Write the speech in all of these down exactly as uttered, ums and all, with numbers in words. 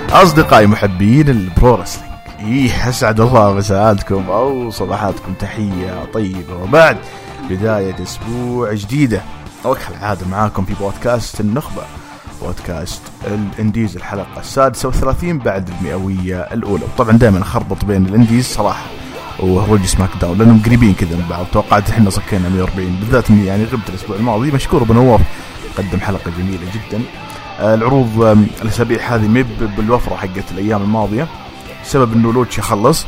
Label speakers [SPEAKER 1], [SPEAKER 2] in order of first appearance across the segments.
[SPEAKER 1] أصدقائي محبين البرو رسلينج، إيه أسعد الله مساءاتكم أو صباحاتكم تحية طيبة وبعد بداية أسبوع جديدة. وكالعادة معاكم في بودكاست النخبة، بودكاست الانديز الحلقة السادسة والثلاثين بعد المئوية الأولى. وطبعا دائما أخربط بين الانديز صراحة وهروج سماك داون لأنهم قريبين كذا من بعض. توقعت إحنا صكينا مئة وأربعين بالذات إني يعني غبت الأسبوع الماضي. مشكور بنواف قدم حلقة جميلة جدا. العروض الأسابيع هذه مب بالوفرة حقت الأيام الماضية سبب إنه لوتش خلص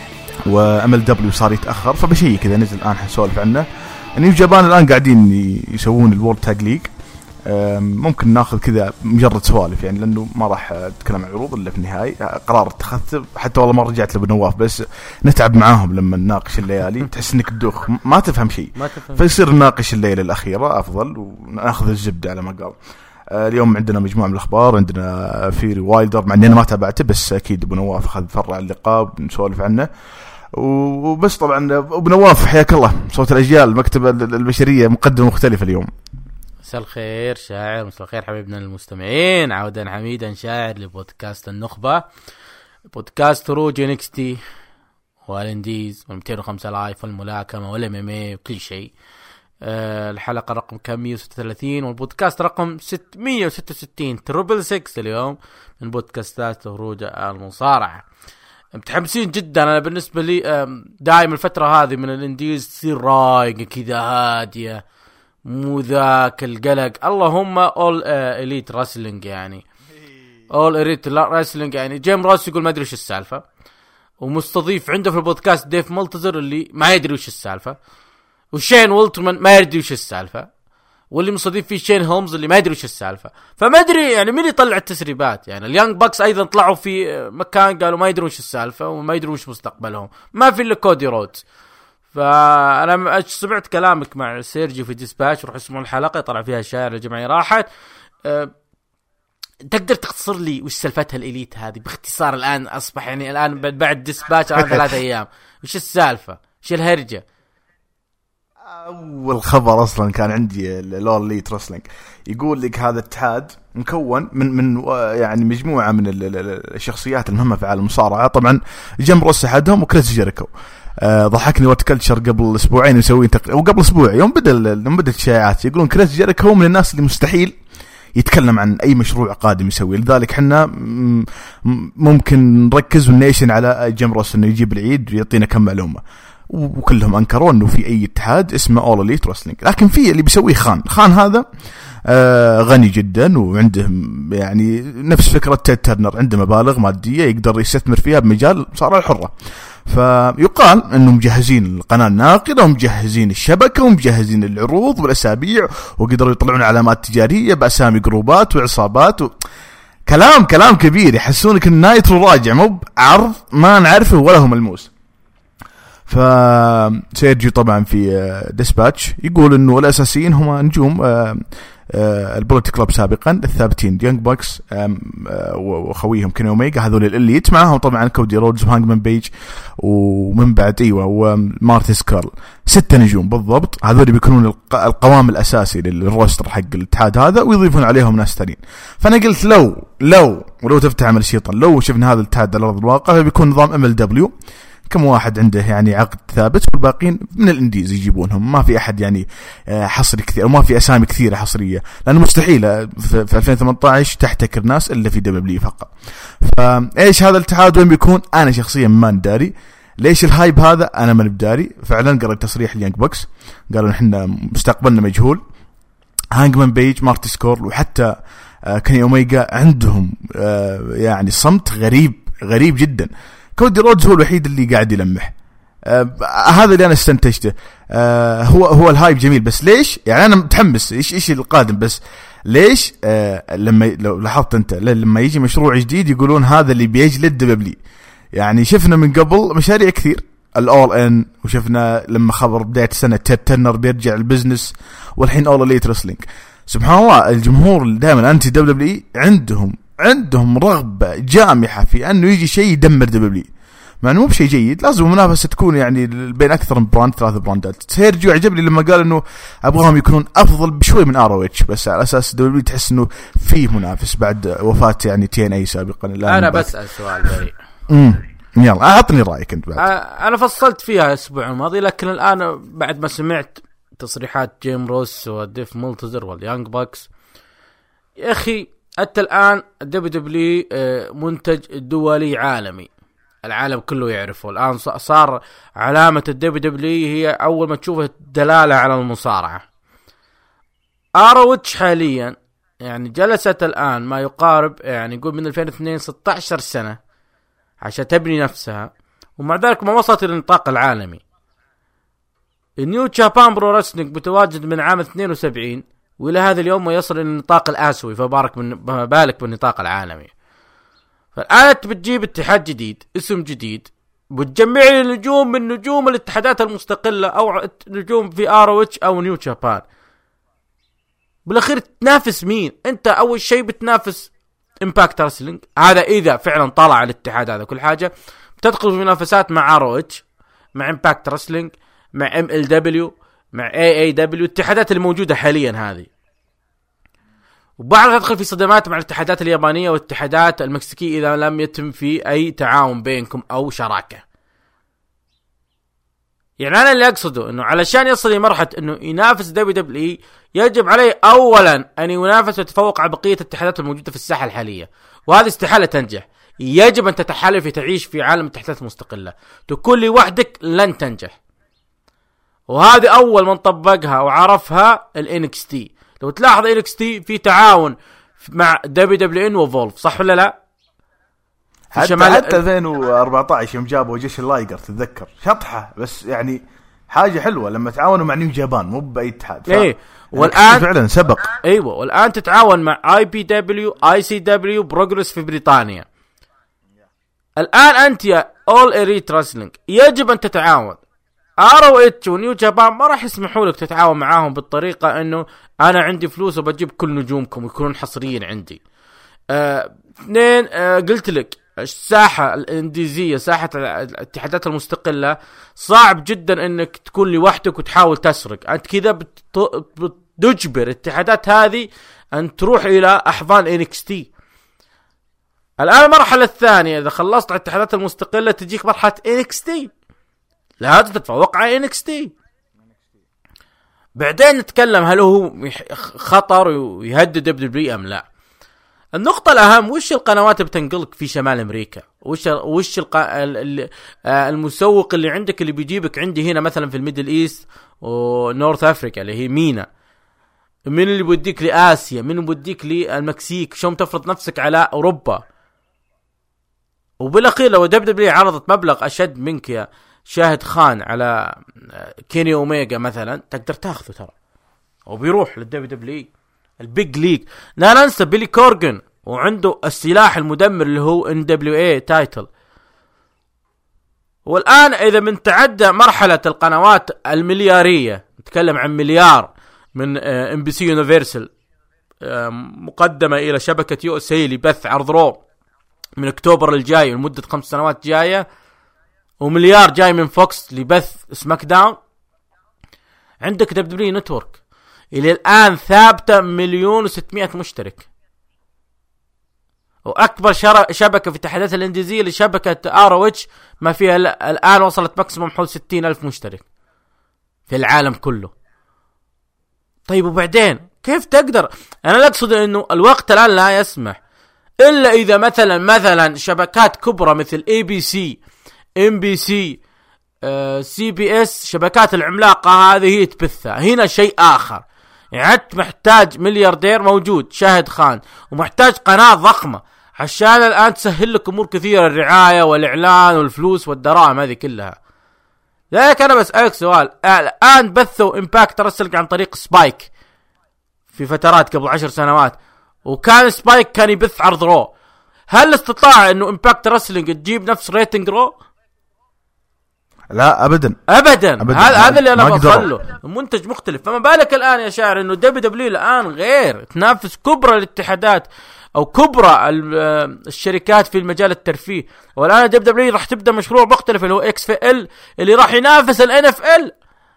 [SPEAKER 1] وأمل دبليو صار يتأخر، فبشيء كذا نزل الآن حنسولف عنه. نيو جابان الآن قاعدين يسوون الورد تاج ليج، ممكن ناخذ كذا مجرد سوالف يعني لأنه ما راح أتكلم عن العروض إلا في النهاية. قرار اتخذته حتى والله ما رجعت لبنواف، بس نتعب معاهم لما نناقش الليالي تحس إنك تدوخ ما تفهم شيء، فيصير نناقش الليلة الأخيرة أفضل ونأخذ الزبدة على ما قال. اليوم عندنا مجموعة من الأخبار، عندنا فيري وايلدر مع أني أنا ما تابعته بس أكيد أبو نواف أخذ فرع اللقاء نسولف عنه وبس. طبعا أبو نواف حياك الله، صوت الأجيال المكتبة البشرية مقدمة مختلفة اليوم.
[SPEAKER 2] مساء الخير شاعر، مساء الخير حبيبنا المستمعين، عودا حميدا شاعر لبودكاست النخبة، بودكاست روج نيكستي والانديز والمئتين وخمسة لايف والملاكمة والام ام اي وكل شيء. أه الحلقة رقم كم مئة وستة وثلاثين والبودكاست رقم ستمئة وستة وستين تربل سكس اليوم من بودكاستات روج المصارعة. متحمسين جدا. أنا بالنسبة لي دائما الفترة هذه من الانديز تصير رايقة كذا هادية، مو ذاك القلق. اللهم اول اليت راسلينج يعني اول اليت راسلينج يعني جيم روس يقول ما ادري وش السالفه، ومستضيف عنده في البودكاست ديف ملتزر اللي ما يدري وش السالفه، وشين وولترمان ما يدري وش السالفه، واللي مستضيف فيه شين هولمز اللي ما يدري وش السالفه. فما ادري يعني مين يطلع التسريبات. يعني اليانج باكس ايضا طلعوا في مكان قالوا ما يدرون وش السالفه وما يدرون وش مستقبلهم، ما في الا كودي رودز. فأنا سمعت كلامك مع سيرجي في ديسباتش، روح اسمعوا الحلقة طلع فيها الشاعر الجمعية راحت. أه تقدر تختصر لي وش سالفتها الإليت هذه باختصار؟ الآن أصبح يعني الآن بعد ديسباتش على ثلاثة أيام وش السالفة؟ وش الهرجة؟
[SPEAKER 1] أول خبر أصلا كان عندي الأول إليت رسلينج يقول لك هذا اتحاد مكون من من يعني مجموعة من الشخصيات المهمة في عالم المصارعة. طبعا جيم روس أحدهم وكريس جيريكو. أه ضحكني وقت كلتشر قبل اسبوعين يسوي تق... او قبل اسبوع يوم بدا يوم بدت الشائعات يقولون كريس جيريكو من الناس اللي مستحيل يتكلم عن اي مشروع قادم يسويه، لذلك احنا ممكن نركز ونيشن على جيم روس انه يجيب العيد ويعطينا كم معلومه. وكلهم انكروا انه في اي اتحاد اسمه اول اليت رسلينج، لكن في اللي بيسويه خان خان هذا آه غني جدا وعنده يعني نفس فكره تيد تيرنر، عنده مبالغ ماديه يقدر يستثمر فيها بمجال المصارعه الحره. فيقال انهم مجهزين القناه الناقله ومجهزين الشبكه ومجهزين العروض والاسابيع وقدروا يطلعون علامات تجاريه باسامي جروبات وعصابات و... كلام كلام كبير يحسونك النايترو راجع مو بعرض ما نعرفه ولا هو ملموس. فسيرجيو طبعا في ديسباتش يقول انه الاساسيين هم نجوم البوليت كلوب سابقا الثابتين يانج باكس وخويهم كيني اوميجا هذول الاليت، معهم طبعا كودي رودز وهانجمان بيج ومن بعد ايوه ومارتي سكارل. ستة نجوم بالضبط، هذول بيكونون القوام الاساسي للروستر حق الاتحاد هذا ويضيفون عليهم ناس ثانيين. فانا قلت لو لو ولو تفتح عمل الشيطان لو شفنا هذا الاتحاد على ارض الواقع بيكون نظام ام ال دبليو، كم واحد عنده يعني عقد ثابت والباقين من الانديز يجيبونهم، ما في احد يعني حصري كثير وما في اسامي كثيره حصريه لانه مستحيل في ألفين وثمانية عشر تحتكر ناس الا في دبليو فقط. فايش هذا الاتحاد وين بيكون؟ انا شخصيا ما نداري. ليش الهايب هذا؟ انا ما نداري. فعلا قرأت تصريح اليانج بوكس قالوا احنا مستقبلنا مجهول. هانجمان بيج مارتي سكورل وحتى كيني اوميجا عندهم يعني صمت غريب غريب جدا. كودي رودز هو الوحيد اللي قاعد يلمح. آه هذا اللي انا استنتجته. آه هو هو الهايب جميل، بس ليش يعني انا متحمس ايش ايش القادم، بس ليش آه لما لو لاحظت انت لما يجي مشروع جديد يقولون هذا اللي بيجلد دبلي. يعني شفنا من قبل مشاريع كثير الاول ان، وشفنا لما خبر بدايه السنه تيد تيرنر بيرجع البزنس، والحين اول اليت رسلينج. سبحان الله الجمهور دائما انتي دبليو عندهم عندهم رغبة جامحة في أنه يجي شيء يدمر دبليو. مع انه مو بشيء جيد. لازم المنافسه تكون يعني بين اكثر من براند، ثلاث براندات. سيرجيو عجبني لما قال انه ابغاهم يكونون افضل بشوي من ار او اتش، بس على اساس دبليو تحس انه فيه منافس بعد وفاه يعني تي ان اي سابقا.
[SPEAKER 2] انا بسال سؤال بريء.
[SPEAKER 1] امم يلا اعطني رايك انت بعد.
[SPEAKER 2] انا فصلت فيها الاسبوع الماضي، لكن الان بعد ما سمعت تصريحات جيم روس وديف مولتزر واليانج باكس، يا اخي حتى الان دبليو دبليو منتج دولي عالمي، العالم كله يعرفه الان. صار علامه الدبليو دبليو هي اول ما تشوفه دلاله على المصارعه. اروتش حاليا يعني جلست الان ما يقارب يعني يقول من ألفين واثنين ستة عشر سنه عشان تبني نفسها، ومع ذلك ما وصلت الى النطاق العالمي. النيو جابان برو رسلينج متواجد من عام اثنين وسبعين والى هذا اليوم ما يصل الى النطاق الاسيوي، فبارك من بالك بالنطاق العالمي. فالان انت بتجيب اتحاد جديد، اسم جديد، بتجمع لي نجوم من نجوم الاتحادات المستقله او نجوم في اروتش او نيو جابان. بالاخير تنافس مين؟ انت اول شيء بتنافس امباكت رسلينج، هذا اذا فعلا طلع الاتحاد هذا كل حاجه. بتدخل في منافسات مع اروتش، مع امباكت رسلينج، مع ام ال دبليو، مع اي اي دبليو، الاتحادات الموجوده حاليا هذه. وبعدها تدخل في صدمات مع الاتحادات اليابانيه والاتحادات المكسيكيه اذا لم يتم في اي تعاون بينكم او شراكه. يعني انا اللي اقصده انه علشان يصل لمرحله انه ينافس دبليو دبليو يجب عليه اولا ان ينافس ويتفوق على بقيه الاتحادات الموجوده في الساحه الحاليه، وهذه استحاله تنجح. يجب ان تتحالف تعيش في عالم الاتحادات المستقله، تكون لوحدك لن تنجح. وهذه اول من طبقها وعرفها الان اكس تي. لو تلاحظ ان اكس تي في تعاون مع دبليو دبليو ان وفولف، صح ولا لا؟
[SPEAKER 1] حتى شمال حتى ألفين وأربعة عشر يوم جابوا جيش اللايجر تتذكر، شطحه بس يعني حاجه حلوه لما تعاونوا مع نيو جابان مو باي اتحاد.
[SPEAKER 2] ايه والان
[SPEAKER 1] فعلا سبق.
[SPEAKER 2] ايوه والان تتعاون مع اي بي دبليو، اي سي دبليو، بروجرس في بريطانيا. الان انت يا اول اريت رسلينج يجب ان تتعاون. ار او اتش ونيو جابان ما راح يسمحوا لك تتعاون معاهم بالطريقه انه انا عندي فلوس وبجيب كل نجومكم ويكونون حصريين عندي. اثنين أه أه قلت لك الساحه الانديزيه، ساحه الاتحادات المستقله، صعب جدا انك تكون لوحدك وتحاول تسرق. انت كذا بتجبر الاتحادات هذه ان تروح الى احضان ان اكس تي. الان المرحله الثانيه اذا خلصت على الاتحادات المستقله تجيك مرحله ان اكس تي، لازم تتفوق على ان اكس تي. بعدين نتكلم هل هو خطر ويهدد دبليو دبليو ام لا. النقطة الأهم وش القنوات بتنقلك في شمال أمريكا، وش وش الق... المسوق اللي عندك اللي بيجيبك عندي هنا مثلا في الميدل إيست ونورث أفريقيا اللي هي مينا، من اللي بوديك لآسيا، من اللي بوديك للمكسيك، شو تفرض نفسك على أوروبا. وبالأخير لو دبليو دبليو عرضت مبلغ أشد منك يا شاهد خان على كيني أوميجا مثلا تقدر تاخذه ترى، وبيروح للدبليو دبليو البيج ليج. لا ننسى بيلي كورغن وعنده السلاح المدمر اللي هو ان دبليو اي تايتل. والآن إذا من تعدى مرحلة القنوات المليارية، نتكلم عن مليار من ام بي سي يونيفرسال مقدمة إلى شبكة يو اس اي لبث عرض رو من أكتوبر الجاي لمدة خمس سنوات جاية، ومليار جاي من فوكس لبث سماك داون. عندك دبليو دبليو نتورك إلى الآن ثابتة مليون وستمائة مشترك، وأكبر شبكة في الاتحادات الإنديزية لشبكة آر أو إتش ما فيها الآن وصلت ماكسيموم حول ستين ألف مشترك في العالم كله. طيب وبعدين كيف تقدر؟ أنا لا أقصد إنه الوقت الآن لا يسمح، إلا إذا مثلا مثلا شبكات كبرى مثل اي بي سي، ام بي سي، سي بي اس، شبكات العملاقة هذه هي تبثها. هنا شيء آخر، يعني محتاج ملياردير موجود شاهد خان، ومحتاج قناة ضخمة عشان الآن تسهل لك أمور كثيرة، الرعاية والإعلان والفلوس والدراهم هذه كلها. ذلك أنا بسألك سؤال، الآن بثوا إمباكت رسلك عن طريق سبايك في فترات قبل عشر سنوات، وكان سبايك كان يبث عرض رو. هل استطاع إنه إمباكت رسلك تجيب نفس ريتنج رو؟
[SPEAKER 1] لا ابدا
[SPEAKER 2] ابدا, أبداً. هذا هذا اللي انا بوصله، منتج مختلف. فما بالك الان يا شاعر انه دبليو دبليو الان غير تنافس كبرى الاتحادات او كبرى الشركات في المجال الترفيه، والان دبليو دبليو راح تبدا مشروع مختلف اللي هو اكس في ال اللي راح ينافس الان اف ال.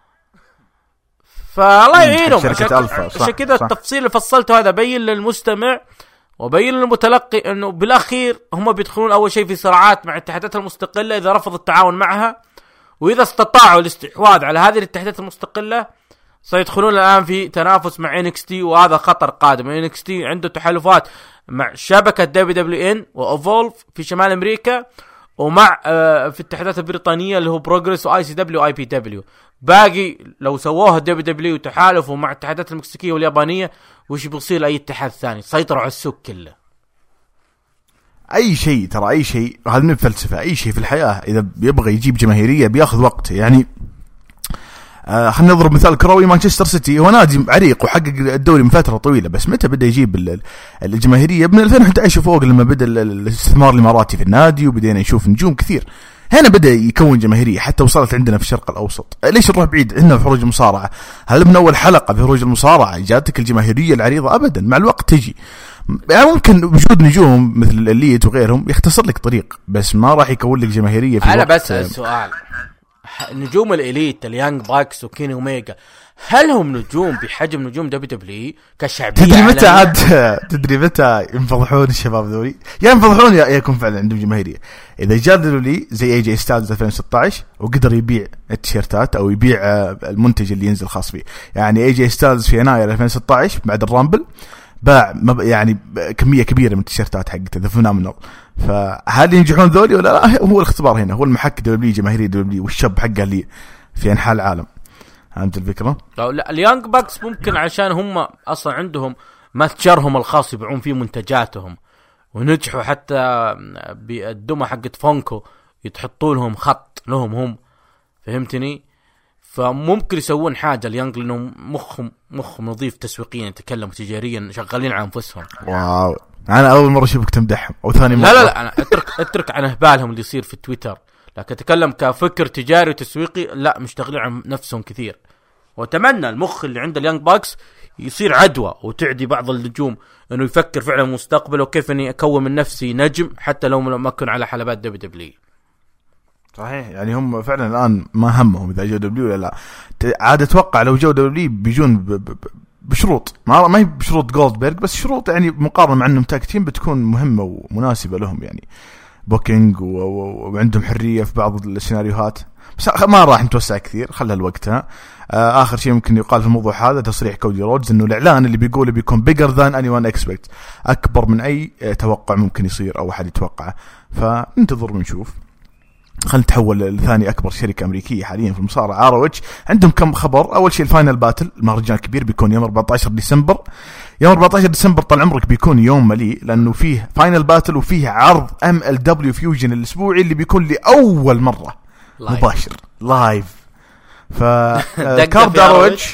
[SPEAKER 2] فالله يعينهم. عشان كذا التفصيل اللي فصلته هذا بين للمستمع وبين للمتلقي انه بالاخير هم بيدخلون اول شيء في صراعات مع الاتحادات المستقله اذا رفضوا التعاون معها، واذا استطاعوا الاستحواذ على هذه الاتحادات المستقله سيدخلون الان في تنافس مع إن إكس تي، وهذا خطر قادم. إن إكس تي عنده تحالفات مع شبكه دبليو دبليو إن واوفولف في شمال امريكا، ومع آه في الاتحادات البريطانيه اللي هو بروجريس واي سي دبليو واي بي دبليو. باقي لو سووها دبليو دبليو تحالفوا مع الاتحادات المكسيكيه واليابانيه وش بيصير اي اتحاد ثاني؟ سيطروا على السوق كله.
[SPEAKER 1] اي شيء ترى اي شيء هذا من الفلسفه، اي شيء في الحياه اذا بيبغى يجيب جماهيريه بياخذ وقت. يعني آه خلينا نضرب مثال كروي. مانشستر سيتي هو نادي عريق وحقق الدوري من فتره طويله، بس متى بدا يجيب الجماهيريه؟ من ألفين وأحد عشر وفوق لما بدا الاستثمار الاماراتي في النادي وبدينا نشوف نجوم كثير، هنا بدأ يكون جماهيرية حتى وصلت عندنا في الشرق الأوسط. ليش نروح بعيد؟ عندنا في خروج المصارعة، هل من أول حلقة في خروج المصارعة جاتك الجماهيرية العريضة؟ أبدا، مع الوقت تجي. يعني ممكن وجود نجوم مثل الليت وغيرهم يختصر لك طريق، بس ما راح يكون لك جماهيرية في
[SPEAKER 2] أنا بس السؤال، نجوم الإليت اليانج باكس وكيني أوميجا هل هم نجوم بحجم نجوم دبليو دبليو كشعبية؟
[SPEAKER 1] تدري متى عاد تدري متى ينفضحون الشباب ذولي؟ يا ينفضحون يا يكون فعلا عندهم جماهيرية. إذا جادلوا لي زي اي جي ستايلز ألفين وستة عشر وقدر يبيع التيشيرتات أو يبيع المنتج اللي ينزل خاص فيه، يعني اي جي ستايلز في يناير ألفين وستة عشر بعد الرامبل باع يعني كمية كبيرة من التيشيرتات حقته، ذا فينومينال. فهل ينجحون ذولي ولا لا؟ هو الاختبار هنا، هو المحك دبليو جماهيرية دبليو والشاب حقه اللي في أنحاء العالم. فهمت الفكرة؟
[SPEAKER 2] لا اليانج باكس ممكن عشان هم أصلا عندهم متجرهم الخاص يبيعون فيه منتجاتهم، ونجحوا حتى بالدمى حقت فونكو يتحطوا لهم خط لهم هم، فهمتني؟ فممكن يسوون حاجة اليانج لأنهم مخهم مخهم نظيف تسويقيا، يتكلموا تجاريا، شغالين على أنفسهم.
[SPEAKER 1] واو، أنا أول مرة أشوفك تمدحهم أو ثاني مرة.
[SPEAKER 2] لا لا لا أنا أترك أترك عن إهبالهم اللي يصير في تويتر، لكن أتكلم كفكر تجاري وتسويقي لا، مشتغلين عن نفسهم كثير. وأتمنى المخ اللي عند اليانج باكس يصير عدوى وتعدي بعض النجوم انه يفكر فعلا مستقبله وكيف اني اكون من نفسي نجم حتى لو ما اكون على حلبات دبليو دبليو.
[SPEAKER 1] صحيح، يعني هم فعلا الان ما همهم اذا جو دبليو ولا لا. عاد اتوقع لو جو دبليو بيجون بشروط، ما ما هي بشروط جولدبرغ، بس شروط يعني مقارنه مع انهم تاك تيم بتكون مهمه ومناسبه لهم، يعني بوكينج وعندهم حريه في بعض السيناريوهات. بس ما راح نتوسع كثير، خلها لوقتها. آه آخر شيء ممكن يقال في الموضوع هذا تصريح كودي رودز إنه الإعلان اللي بيقوله بيكون bigger than anyone expect، أكبر من أي توقع ممكن يصير أو أحد يتوقعه. فننتظر ونشوف. خلينا نتحول لثاني أكبر شركة أمريكية حاليا في المصارعة، آر أو إتش. عندهم كم خبر. أول شيء الفاينل باتل، المهرجان الكبير بيكون يوم أربعة عشر ديسمبر. يوم أربعة عشر ديسمبر طال عمرك بيكون يوم مليء، لأنه فيه فاينل باتل وفيه عرض إم إل دبليو فيوجن الأسبوعي اللي بيكون لأول مرة مباشر لايف. ف كارد اروتش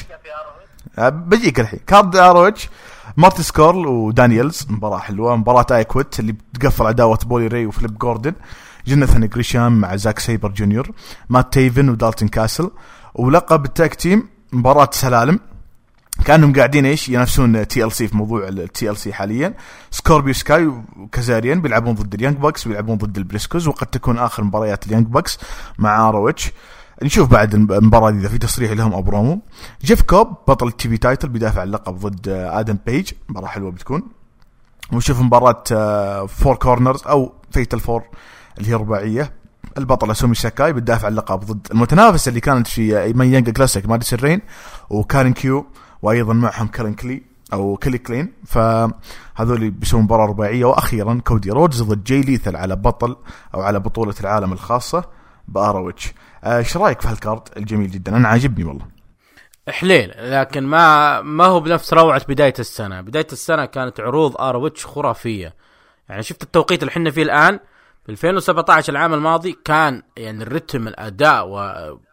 [SPEAKER 1] بجيك الحين. كارد اروتش مارتي سكورل ودانييلز، مباراة حلوة، مباراة ايكوت اللي بتقفل عداوة بولي ري وفليب جوردن، جوناثان غريشام مع زاك سايبر جونيور، مات تيفن ودالتون كاسل، ولقب التاك تيم مباراة سلالم. كانهم قاعدين ايش ينافسون تي ال سي في موضوع التي ال سي حاليا. سكوربيو سكاي وكازاريان بيلعبون ضد اليانج باكس، بيلعبون ضد البريسكوز، وقد تكون اخر مباريات اليانج باكس مع اروتش. نشوف بعد المباراة دي إذا في تصريح لهم أو برومو. جيف كوب بطل التي في تايتل بيدافع اللقب ضد آدم بيج، مباراة حلوة بتكون. ونشوف مباراة فور كورنرز أو فيتال فور اللي هي رباعية. البطلة سومي ساكاي بتدافع اللقب ضد المتنافسة اللي كانت في ماي يانج كلاسيك ماديسون رين وكارين كيو، وأيضا معهم كارين كلي أو كلي كلين. فهذول بيسوون مباراة رباعية. وأخيرا كودي رودز ضد جاي ليثل على بطل أو على بطولة العالم الخاصة بآروتش. ايش رايك في هالكارد الجميل جدا؟ انا عاجبني والله.
[SPEAKER 2] حليل، لكن ما ما هو بنفس روعه بدايه السنه. بدايه السنه كانت عروض اروتش خرافيه. يعني شفت التوقيت اللي احنا فيه الان في ألفين وسبعة عشر العام الماضي، كان يعني الرتم الاداء و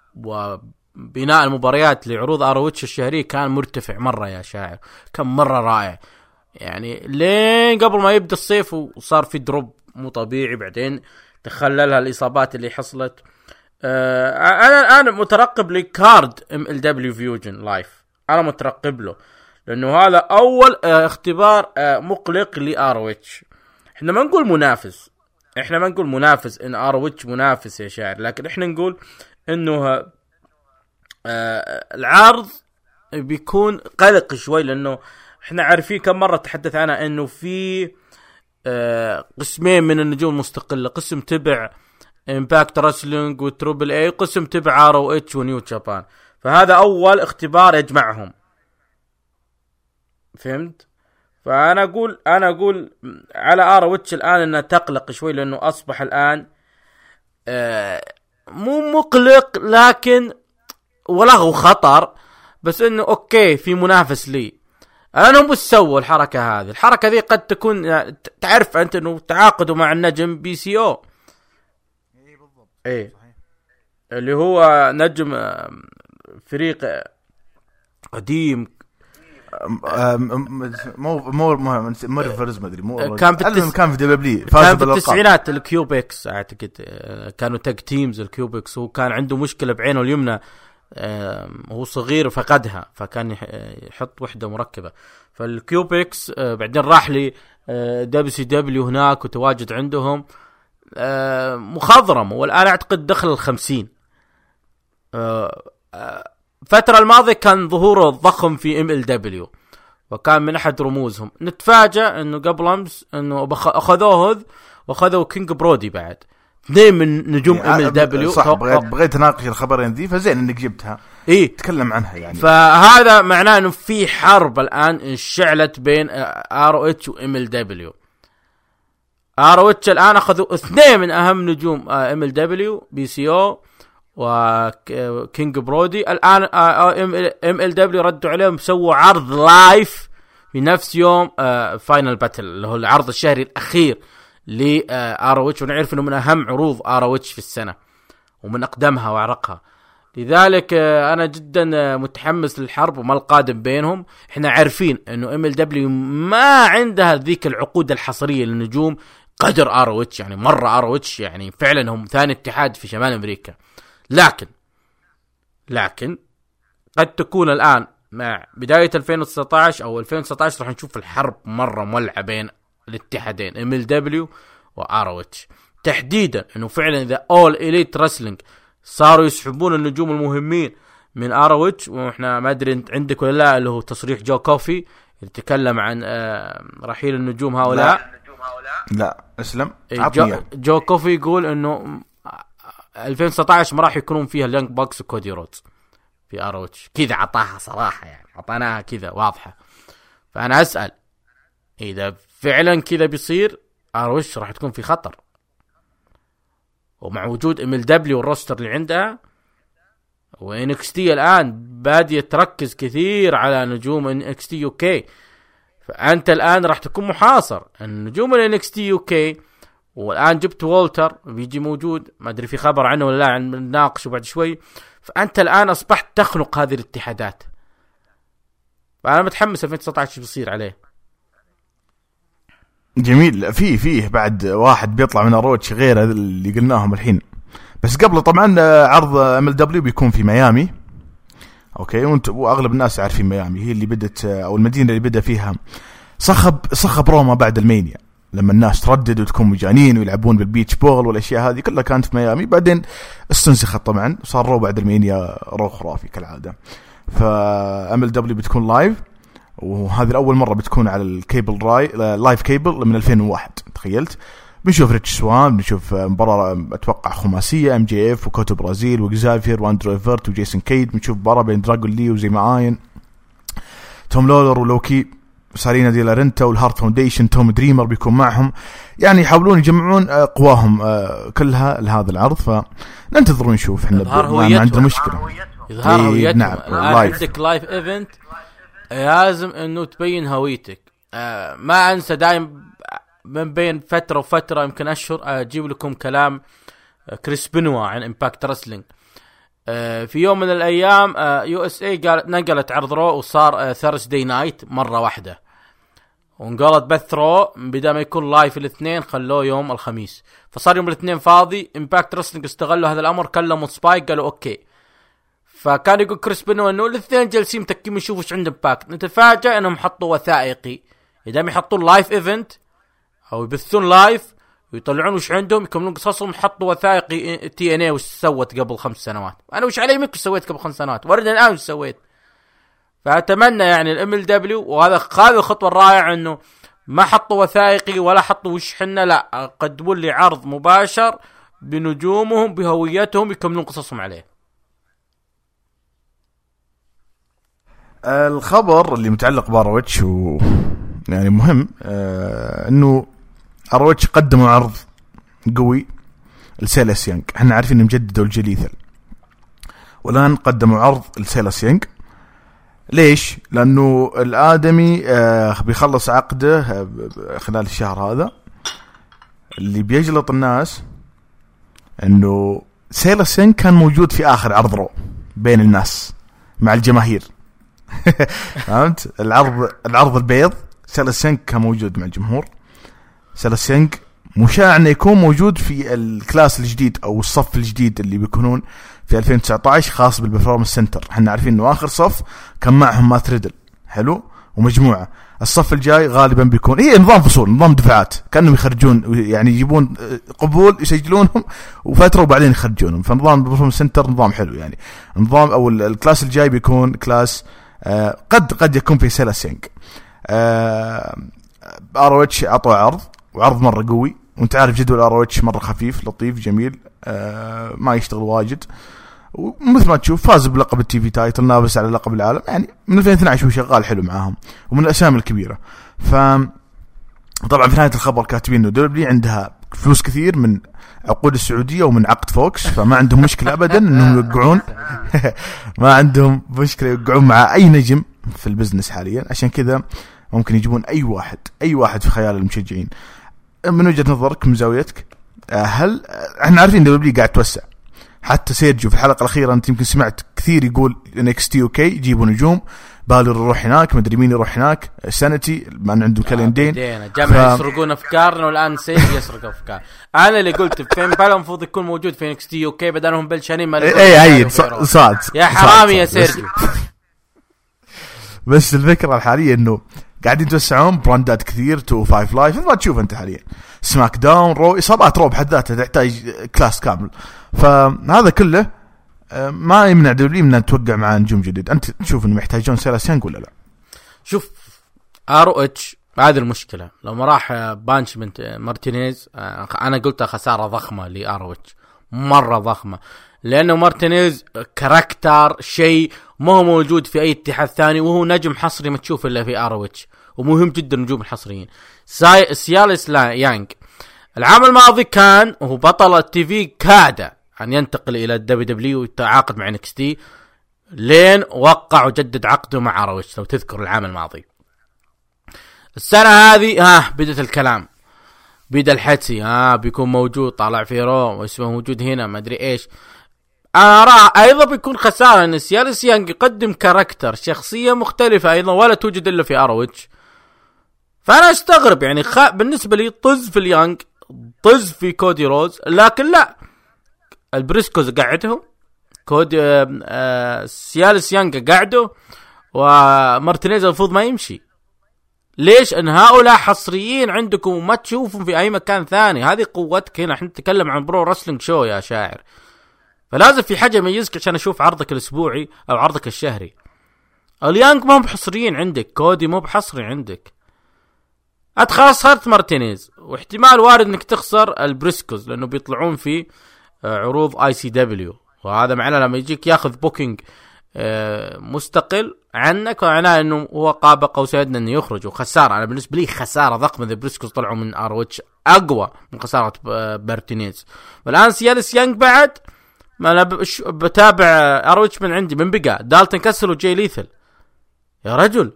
[SPEAKER 2] وبناء المباريات لعروض اروتش الشهريه كان مرتفع مره يا شاعر، كان مره رائع. يعني لين قبل ما يبدا الصيف وصار في دروب مو طبيعي، بعدين تخللها الاصابات اللي حصلت. آه انا الان مترقب لكارد ام ال دبليو فيوجن لايف، انا مترقب له لانه هذا اول آه اختبار آه مقلق لارويتش. احنا ما نقول منافس، احنا ما نقول منافس ان ارويتش منافس يا شاعر، لكن احنا نقول انه آه العرض بيكون قلق شوي، لانه احنا عارفين كم مرة تحدث عنها انه في آه قسمين من النجوم المستقلة، قسم تبع امباكت رسلينج وتروبل اي، قسم تبع ار او اتش ونيو جابان، فهذا اول اختبار يجمعهم، فهمت؟ فانا اقول انا اقول على ار او اتش الان انها تقلق شوي، لانه اصبح الان آه مو مقلق لكن ولا هو خطر، بس انه اوكي في منافس لي. انا مش سووا الحركه هذه، الحركه ذي قد تكون يعني تعرف انت انه تعاقدوا مع النجم بي سي او،
[SPEAKER 1] اي بالضبط،
[SPEAKER 2] ايه اللي هو نجم فريق قديم،
[SPEAKER 1] مو مو مورفرز ما ادري مو
[SPEAKER 2] كان في التس...
[SPEAKER 1] كان في دبليو
[SPEAKER 2] كان في التسعينات الكيوبكس اعتقد، كانوا تاج تيمز الكيوبكس، وكان عنده مشكله بعينه اليمنى، هو صغير فقدها، فكان يحط وحده مركبه، فالكيوبكس بعدين راح لي دبليو سي دبليو هناك وتواجد عندهم مخضرم، والان اعتقد دخل الخمسين. فترة الماضية كان ظهوره الضخم في ام ال دبليو، وكان من احد رموزهم. نتفاجأ انه قبل امس انه اخذوه واخذوا كينج برودي بعد، اثنين من نجوم ام ال دبليو.
[SPEAKER 1] صح، بغيت بغيت اناقش الخبرين ذي، فزين انك جبتها
[SPEAKER 2] ايه
[SPEAKER 1] تكلم عنها يعني.
[SPEAKER 2] فهذا معناه انه في حرب الان انشعلت بين ار او اتش وام ال دبليو. ار او اتش الان اخذوا اثنين من اهم نجوم ام ال دبليو، بي سي او وكينج برودي. الان ام ال دبليو ردوا عليهم، سووا عرض لايف في نفس يوم فاينل باتل اللي هو العرض الشهري الاخير لار او اتش، ونعرف انه من اهم عروض ار او اتش في السنه ومن اقدمها واعرقها. لذلك انا جدا متحمس للحرب وما القادم بينهم. احنا عارفين انه ام ال دبليو ما عندها ذيك العقود الحصريه للنجوم قدر ار او اتش، يعني مره ار او اتش يعني فعلا هم ثاني اتحاد في شمال امريكا، لكن لكن قد تكون الان مع بدايه ألفين وتسعة عشر او ألفين وتسعة عشر راح نشوف الحرب مره مولعه بين الاتحادين ام ال دبليو وار او اتش تحديدا، انه فعلا اذا اول اليت رسلينج صاروا يسحبون النجوم المهمين من ار او اتش، واحنا ما ادري عندك ولا لا اللي هو تصريح جو كوفي يتكلم عن رحيل النجوم هؤلاء.
[SPEAKER 1] لا, لا. اسلم
[SPEAKER 2] جو, جو كوفي يقول انه ألفين وتسعة عشر ما راح يكونون فيها لينك بوكس وكودي رودز في ار او اتش، كذا عطاها صراحه، يعني عطاناها كذا واضحه. فانا اسال اذا فعلا كذا بيصير ار او اتش راح تكون في خطر، ومع وجود ام ال دبليو والروستر اللي عندها، وان اكس تي الان باديه تركز كثير على نجوم ان اكس تي يو كي، فانت الان راح تكون محاصر النجوم الان اكس تي يو كي. والان جبت والتر بيجي موجود، ما ادري في خبر عنه ولا لا، نناقشه بعد شوي. فانت الان اصبحت تخنق هذه الاتحادات، فانا متحمس ألفين وتسعة عشر بيصير عليه.
[SPEAKER 1] جميل. فيه فيه بعد واحد بيطلع من اروتش غير اللي قلناهم الحين، بس قبل طبعا عرض ام ال دبليو بيكون في ميامي، اوكي، وانت واغلب الناس عارفين ميامي هي اللي بدت او المدينه اللي بدا فيها صخب صخب روما بعد المانيا، لما الناس تردد وتكون مجانين ويلعبون بالبيتش بول والاشياء هذه كلها كانت في ميامي. بعدين استنسخت طبعا، صار رو بعد المانيا رو خرافي كالعاده. فام ال دبليو بتكون لايف، وهذه الاول مره بتكون على الكيبل راي لايف كيبل من ألفين وواحد. تخيلت بنشوف ريتش سوان، بنشوف مباراه اتوقع خماسيه ام جي اف وكوتو برازيل وإكزافير واندرو ايفرت وجيسون كيد، بنشوف مباراه بين دراغون لي وزي ماين، توم لولر ولوكي، سارينا دي لارنتا والهارت فاونديشن، توم دريمر بيكون معهم، يعني يحاولون يجمعون قواهم كلها لهذا العرض. فننتظر ونشوف. احنا ما عندنا مشكله
[SPEAKER 2] يظهر هويتهم. نعم. عندك لايف ايفنت لازم انه تبين هويتك. آه ما انسى دايم من بين فتره وفتره يمكن اشهر اجيب لكم كلام كريس بنوا عن امباكت رسلينج. آه في يوم من الايام آه يو اس اي قالت نقلت عرض رو وصار آه ثيرسداي نايت مره واحده، وانقلت بث رو بدل ما يكون لايف الاثنين خلوه يوم الخميس، فصار يوم الاثنين فاضي. امباكت رسلينج استغلوا هذا الامر، كلموا سبايك قالوا اوكي. فكان يقول كريس بنو انه الاثنين جالسين متكين يشوفوا ايش عند امباكت، نتفاجئ انهم حطوا وثائقي. اذا ما يحطون لايف ايفنت او يبثون لايف ويطلعون وش عندهم يكملون قصصهم، حطوا وثائقي تي ان اي وش سوت قبل خمس سنوات. انا وش علي منك سويت قبل خمس سنوات، ورد الان وش سويت. فأتمنى يعني الام ال دبليو، وهذا هذه الخطوة الرائعة، انه ما حطوا وثائقي ولا حطوا وش حنا، لا قدموا لي عرض مباشر بنجومهم بهويتهم يكملون قصصهم عليه.
[SPEAKER 1] الخبر اللي متعلق باروتش و يعني مهم آه انه اروتش قدموا عرض قوي لسيلس يانج. احنا عارفين انهم جددوا الجليثل، والان قدموا عرض لسيلس يانج. ليش؟ لانه الادمي آه بيخلص عقده آه خلال الشهر هذا. اللي بيجلط الناس انه سيلس يانج كان موجود في اخر عرض رو بين الناس مع الجماهير. فهمت؟ العرض العرض البيض سيلس يانج كان موجود مع الجمهور. سيلس يانج مشاع انه يكون موجود في الكلاس الجديد او الصف الجديد اللي بيكونون في ألفين وتسعة عشر خاص بالبرفورمانس سنتر. احنا عارفين انه اخر صف كان معهم مات ريدل حلو ومجموعه. الصف الجاي غالبا بيكون هي نظام فصول، نظام دفعات، كانهم يخرجون يعني يجيبون قبول يسجلونهم وفتره وبعدين يخرجونهم. فنظام البرفورمانس سنتر نظام حلو يعني. نظام او الكلاس الجاي بيكون كلاس آه قد قد يكون في سيلس يانج. آه اروتش عطوا عرض وعرض مره قوي، وانت عارف جدول اروتش مره خفيف لطيف جميل، آه ما يشتغل واجد. ومثل ما تشوف فاز بلقب التي في تايتل، نافس على لقب العالم يعني من ألفين واثناشر هو شغال حلو معاهم ومن الاسامي الكبيره. ف طبعا في نهايه الخبر كاتبين انه دبليو عندها فلوس كثير من عقود السعوديه ومن عقد فوكس، فما عندهم مشكله ابدا انهم يوقعون ما عندهم مشكله يوقعون مع اي نجم في البزنس حاليا. عشان كذا ممكن يجيبون اي واحد اي واحد في خيال المشجعين. من وجهه نظرك من زاويتك، هل احنا عارفين دبليو قاعد توسع؟ حتى سيرجيو في الحلقه الاخيره انت يمكن سمعت كثير يقول انكس تي اوكي يجيبوا نجوم، بالر يروح هناك، مدري مين يروح هناك، سانتي ما عنده كالندين
[SPEAKER 2] جمع ف... يسرقون افكارنا، والان سيرجيو يسرق افكار. انا اللي قلت فين بالر المفروض يكون موجود في انكس تي اوكي بدلهم بلشانين ما
[SPEAKER 1] اي عيد صاد
[SPEAKER 2] يا حرامي يا سيرجيو.
[SPEAKER 1] بس الفكره الحاليه انه قاعدين يتوسعون براندات كثير تو فايف لايف ما تشوف انت حاليا سماك داون رو اصابات رو بحد ذاتها تحتاج كلاس كامل. فهذا كله ما يمنع دبليو من ان توقع مع نجوم جديد. انت تشوف انهم يحتاجون سيلس يانج ولا لا؟
[SPEAKER 2] شوف ار او اتش هذه المشكله، لو ما راح بانش من مارتينيز انا قلت خساره ضخمه لار او اتش مره ضخمه، لانه مارتينيز كاركتر شيء ما هو موجود في اي اتحاد ثاني، وهو نجم حصري ما تشوف الا في ار او اتش، ومهم جدا النجوم الحصريين. سيالس يانج العام الماضي كان وهو بطل التي في، كاد ان ينتقل الى الدبليو دبليو ويتعاقد مع انكس تي لين وقع وجدد عقده مع ار او اتش لو تذكر العام الماضي. السنه هذه ها بدت الكلام، بدا الحدسي ها بيكون موجود، طالع في رو واسمه موجود هنا ما ادري ايش. انا ارى ايضا بيكون خساره ان سيالس يانج يقدم كاركتر شخصيه مختلفه ايضا ولا توجد الا في ار او اتش. فانا استغرب يعني خ... بالنسبه لي طز في اليانج طز في كودي روز، لكن لا البريسكوز قاعدهم، كودي آه... آه... سيالس يانج قاعده، ومارتينيز المفروض ما يمشي. ليش؟ ان هؤلاء حصريين عندكم وما تشوفهم في اي مكان ثاني. هذه قوتك هنا، احنا نتكلم عن برو رسلينج شو يا شاعر، فلازم في حاجه يميزك عشان اشوف عرضك الاسبوعي او عرضك الشهري. اليانج ما هم بحصريين عندك، كودي مو بحصري عندك. اتخلص خسرت مارتينيز، واحتمال وارد انك تخسر البريسكوز لانه بيطلعون في عروض اي سي دبليو، وهذا معناه لما يجيك ياخذ بوكينج مستقل عنك ومعناه انه هو قاب قوسين انه يخرج. وخساره انا بالنسبه لي خساره ضخمه ذا بريسكوز طلعوا من ار اتش اقوى من خساره مارتينيز. والان سيالس يانج بعد ما انا بتابع ار اتش من عندي من بقى دالتون كسل وجاي ليثل. يا رجل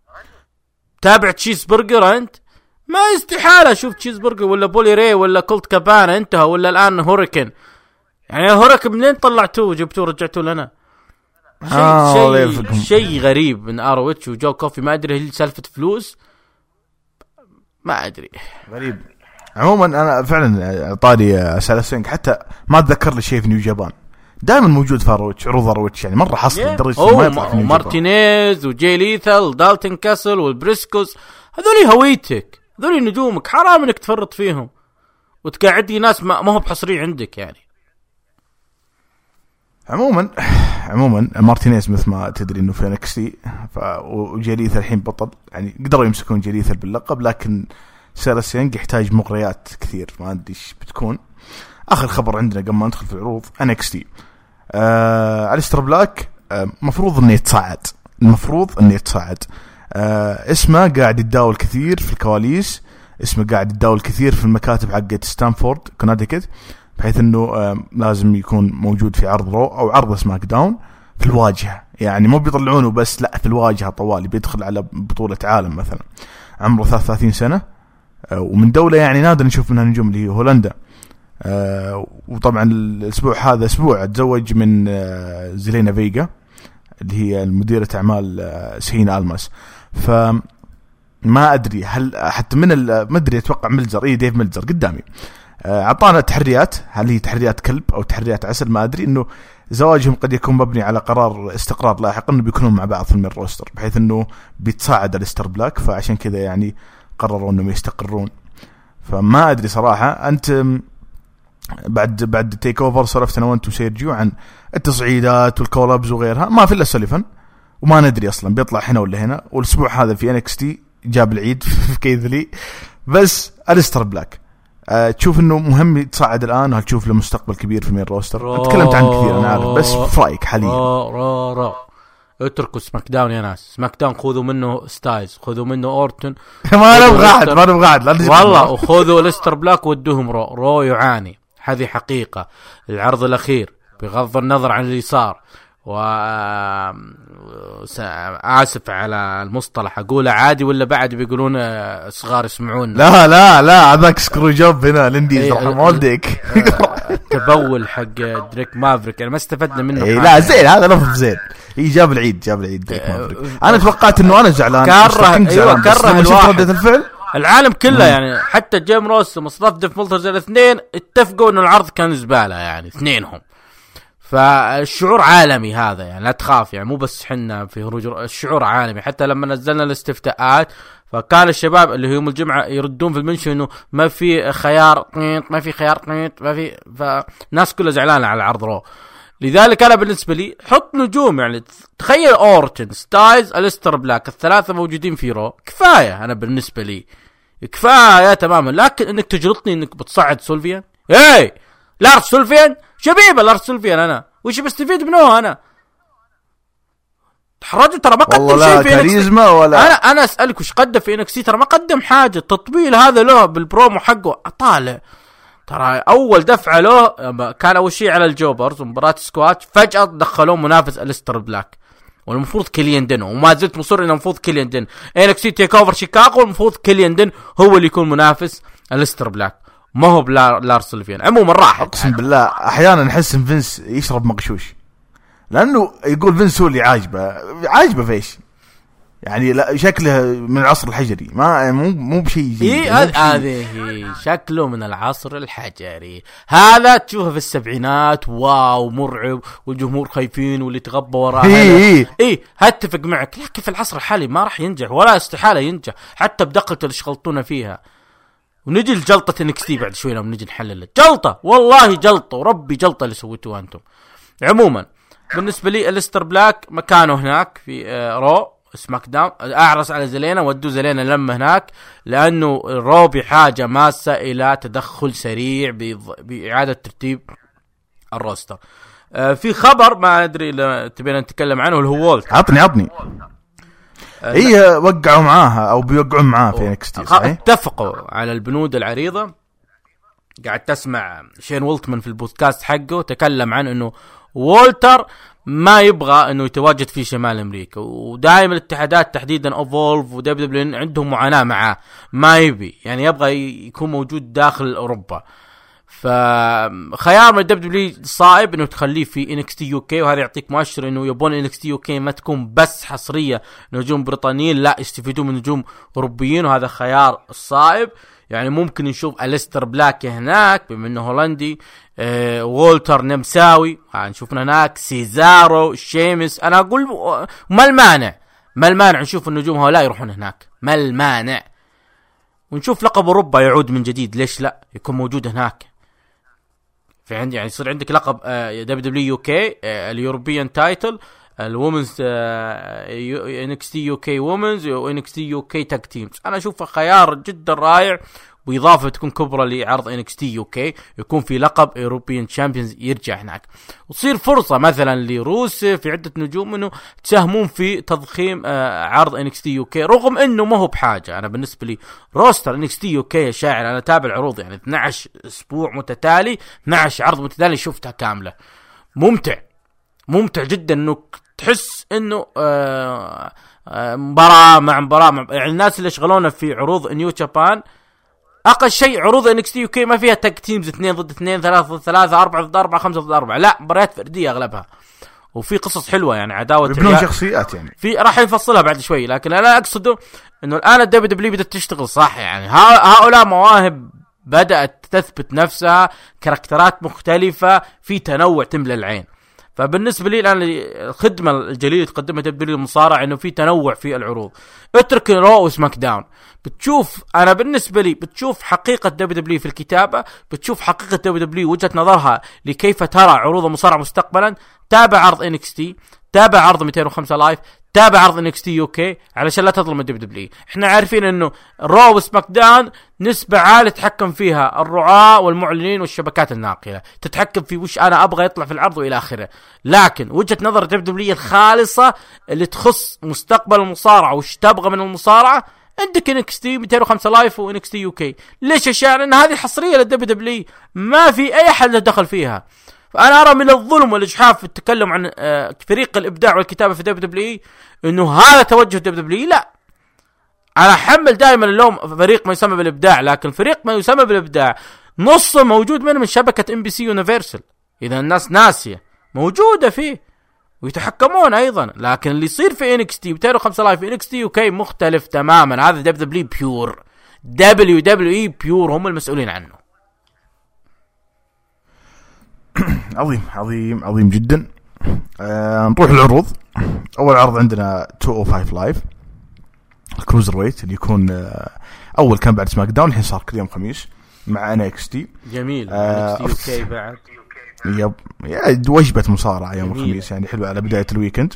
[SPEAKER 2] تابع تشيز برجر انت؟ ما استحاله اشوف تشيز برجر ولا بولي ري ولا كولت كابانا انتهى، ولا الان هوريكن. يعني هوريكن منين طلعتوه وجبتوه رجعتوه لنا؟ شيء آه شيء, شيء غريب من ار اتش وجو كوفي. ما ادري هل سالفه فلوس، ما ادري
[SPEAKER 1] غريب. عموما انا فعلا طاري سالسينج حتى ما اتذكر لي شيء في نيو جابان، دائما موجود في روتش عروض روتش يعني مره حصل لدرجه ما يطلع في نيو
[SPEAKER 2] مارتينيز وجي ليثل دالتون كاسل والبريسكوس، هذول هويتك، هذول نجومك، حرام انك تفرط فيهم وتقعدي ناس ما هو بحصري عندك يعني.
[SPEAKER 1] عموما عموما مارتينيز مثل ما تدري انه في انكسي، وجيليث الحين بطل يعني قدروا يمسكون جيليث باللقب، لكن سالسينج يحتاج مغريات كثير ما ادري ايش بتكون. اخر خبر عندنا قبل ما ندخل في العروض انكسي، آه أليستر بلاك آه مفروض انه يتصاعد، المفروض انه يتصاعد. آه اسمه قاعد يتداول كثير في الكواليس، اسمه قاعد يتداول كثير في المكاتب حقت ستانفورد كوناتيكت، بحيث انه آه لازم يكون موجود في عرض رو او عرض سماك داون في الواجهة، يعني مو بيطلعونه بس لا في الواجهة طوالي، بيدخل على بطولة عالم مثلا. عمره ثلاثة وثلاثين سنة آه ومن دولة يعني نادر نشوف منها نجوم اللي هي هولندا. آه وطبعا الاسبوع هذا اسبوع تزوج من آه زيلينا فيجا اللي هي المديرة اعمال آه سهين الماس. فما ادري هل حتى من ما ادري اتوقع ملزر اي ديف ملزر قدامي اعطانا تحريات، هل هي تحريات كلب او تحريات عسل ما ادري، انه زواجهم قد يكون مبني على قرار استقرار لاحقا انه بيكونون مع بعض في المين روستر، بحيث انه بيتصاعد أليستر بلاك، فعشان كذا يعني قرروا انهم يستقرون. فما ادري صراحه. انت بعد بعد تيك اوفر صرفت انا وانت وسيرجيو عن التصعيدات والكولابز وغيرها، ما في الا سوليفان وما ندري اصلا بيطلع هنا ولا هنا. والاسبوع هذا في انكستي جاب العيد في كيذلي، بس أليستر بلاك أه تشوف انه مهم يتصاعد الان، وهل تشوف له مستقبل كبير في مين روستر؟ تكلمت عنه كثير انا عارف، بس في رايك حاليا.
[SPEAKER 2] را را را اتركوا سماك داون يا ناس، سماك داون خذوا منه ستايلز، خذوا منه اورتون
[SPEAKER 1] ما نبغى عاد ما نبغى عاد
[SPEAKER 2] والله، وخذوا أليستر بلاك ودوهم رو. رو يعاني، هذه حقيقة. العرض الأخير بغض النظر عن اللي صار، وآسف على المصطلح أقوله عادي ولا بعد بيقولون صغار يسمعون،
[SPEAKER 1] لا لا لا هذاك سكرو جوب هنا لندي رحم والديك
[SPEAKER 2] تبول حق دريك مافريك يعني ما استفدنا منه.
[SPEAKER 1] إيه لا زين هذا لفظ زين. هي جاب العيد جاب العيد دريك مافريك. أنا توقعت إنه أنا زعلان
[SPEAKER 2] كره أيوة كره الواحد
[SPEAKER 1] الفعل
[SPEAKER 2] العالم كله يعني، حتى جيم روس ومصطفى ديف مولترز الاثنين اتفقوا إنه العرض كان زبالة يعني اثنينهم. فالشعور عالمي هذا يعني لا تخاف، يعني مو بس حنا في هروج، الشعور عالمي. حتى لما نزلنا الاستفتاءات فكان الشباب اللي هم الجمعة يردون في المنشن انه ما في خيار ما في خيار ما في، فالناس كلها زعلانة على العرض رو. لذلك انا بالنسبة لي حط نجوم، يعني تخيل اورتن ستايلز أليستر بلاك الثلاثة موجودين في رو، كفاية انا بالنسبة لي كفاية تماما. لكن انك تجلطني انك بتصعد سولفيان، ايه لارس سولفيان شبيبه لارس سولفيان، انا وش بستفيد منه؟ انا تحرجوا ترى ما قدم شيء في كاريزما ولا انا انا اسالك وش قدم في انكسي؟ ترى ما قدم حاجه. التطبيل هذا له بالبرومو حقه اطالع، ترى اول دفعه له كان اول شيء على الجوبرز ومباراه سكوات، فجاه دخلوه منافس أليستر بلاك، والمفروض كيليان دين، وما زلت مصر انه المفروض كيليان دين. انكسي تيك اوفر شيكاغو المفروض كيليان دين هو اللي يكون منافس أليستر بلاك، ما هو لارس سولفيان. عموما راح
[SPEAKER 1] اقسم بالله احيانا نحس ان فينس يشرب مغشوش، لانه يقول فينس هو اللي عاجبه عاجبه فيش يعني، لا شكله من العصر الحجري، ما مو مو بشيء
[SPEAKER 2] ايه هذه شكله من العصر الحجري. هذا تشوفه في السبعينات واو مرعب والجمهور خايفين واللي تغبى وراه.
[SPEAKER 1] ايه
[SPEAKER 2] ايه هتفق معك، لكن في العصر الحالي ما راح ينجح ولا استحاله ينجح، حتى بدقته اللي شغلتونا فيها. ونجي لجلطة انكستي بعد شوي لما نجي نحلل جلطة، والله جلطة وربي جلطة اللي سويتوها انتم. عموما بالنسبة لي أليستر بلاك مكانه هناك في رو سماك داون، اعرس على زلينا ودو زلينا لما هناك، لانه رو بحاجة ماسة الى تدخل سريع بإعادة ترتيب الروستر. في خبر ما ادري اذا تبين نتكلم عنه اللي هو وولت.
[SPEAKER 1] عطني عطني هي وقعوا معاها او بيوقعون معاها في انكستي صحيح؟
[SPEAKER 2] اتفقوا على البنود العريضة. قاعد تسمع شين وولتمان في البودكاست حقه تكلم عن انه وولتر ما يبغى انه يتواجد في شمال امريكا، ودائما الاتحادات تحديدا اولف ودبليو دبليو عندهم معاناة معاه، ما يبي يعني يبغى يكون موجود داخل اوروبا. فخيار من الدبليو دبليو صائب انه تخليه في إن إكس تي يو كي، وهذا يعطيك مؤشر انه يبون إن إكس تي يو كي ما تكون بس حصريه نجوم بريطانيين، لا يستفيدون من نجوم اوروبيين، وهذا خيار الصائب. يعني ممكن نشوف أليستر بلاك هناك بما انه هولندي، آه وولتر نمساوي هنشوفنا هناك، سيزارو، شيمس. انا اقول ما المانع ما المانع نشوف النجوم هؤلاء يروحون هناك، ما المانع، ونشوف لقب اوروبا يعود من جديد، ليش لا يكون موجود هناك. في عندي يعني يصير عندك لقب دبليو دبليو يو كي اليوروبيان تايتل، الومنز إن إكس تي يو كي وومنز وإن إكس تي يو كي تاج تيمز. انا اشوفه خيار جدا رائع، واضافه تكون كبرى لعرض إن إكس تي يو كي، يكون في لقب يوروبيان تشامبيونز يرجع هناك، وتصير فرصه مثلا لروسي في عده نجوم انه تساهمون في تضخيم عرض إن إكس تي يو كي، رغم انه ما هو بحاجه. انا بالنسبه لي روستر إن إكس تي يو كي شاعر، انا تابع عروض يعني اثنا عشر اسبوع متتالي، اثنا عشر عرض متتالي شفتها كامله، ممتع ممتع جدا، انه تحس انه آه آه مباراه مع مباراه مع يعني الناس اللي يشغلونه في عروض نيو جابان. اقل شيء عروض إن إكس تي يو كي ما فيها تاج تيمز اثنين ضد اثنين، ثلاثة ضد ثلاثة، أربعة ضد أربعة، خمسة ضد أربعة، لا مباريات فردية اغلبها، وفي قصص حلوة يعني عداوة
[SPEAKER 1] يبنون شخصيات يعني
[SPEAKER 2] في راح نفصلها بعد شوي. لكن انا اقصده انه الان الدبليو دبليو بدأت تشتغل صح، يعني هؤلاء مواهب بدأت تثبت نفسها، كاركترات مختلفة، في تنوع تملى العين. فبالنسبه لي الان الخدمه الجليله تقدمها دبليو المصارعه انه في تنوع في العروض. اترك رو وسماك داون، بتشوف انا بالنسبه لي بتشوف حقيقه دبليو دبليو في الكتابه، بتشوف حقيقه دبليو دبليو وجهه نظرها لكيف ترى عروض المصارعه مستقبلا. تابع عرض إن إكس تي، تابع عرض مئتين وخمسة لايف، تابع عرض إن إكس تي يو كي، علشان لا تظلم الدبليو دبليو. احنا عارفين انه رو وسماك داون نسبة عالية تتحكم فيها الرعاة والمعلنين والشبكات الناقلة، تتحكم في وش انا ابغى يطلع في العرض والى اخره. لكن وجهة نظر الدبليو دبليو الخالصة اللي تخص مستقبل المصارعة وش تبغى من المصارعة، عندك إن إكس تي مئتين وخمسة لايف و إن إكس تي يو كي. ليش اشار ان هذه حصرية للدبليو دبليو، ما في اي حد دخل فيها. فأنا أرى من الظلم والإجحاف في التكلم عن فريق الإبداع والكتابة في دبليو دبليو إنه هذا توجه دبليو دبليو. لا، أنا أحمل دائما اللوم فريق ما يسمى بالإبداع، لكن فريق ما يسمى بالإبداع نص موجود منه من شبكة إم بي سي يونيفرسال، إذا الناس ناسية موجودة فيه ويتحكمون أيضا. لكن اللي يصير في إن إكس تي مئتين وخمسة لايف في إن إكس تي يو كي مختلف تماما. هذا دبليو دبليو بيور، دبليو دبليو إي بيور، هم المسؤولين عنه.
[SPEAKER 1] عظيم عظيم عظيم جدا. آه نروح العروض. اول عرض عندنا مئتين وخمسة لايف الكروزر ويت اللي يكون آه اول كان بعد سماك داون، الحين صار كل يوم خميس مع إن إكس تي.
[SPEAKER 2] جميل. آه إن إكس تي يو كي بعد
[SPEAKER 1] يب يا وجبة مصارعة يوم الخميس، يعني حلوة على بداية الويكند.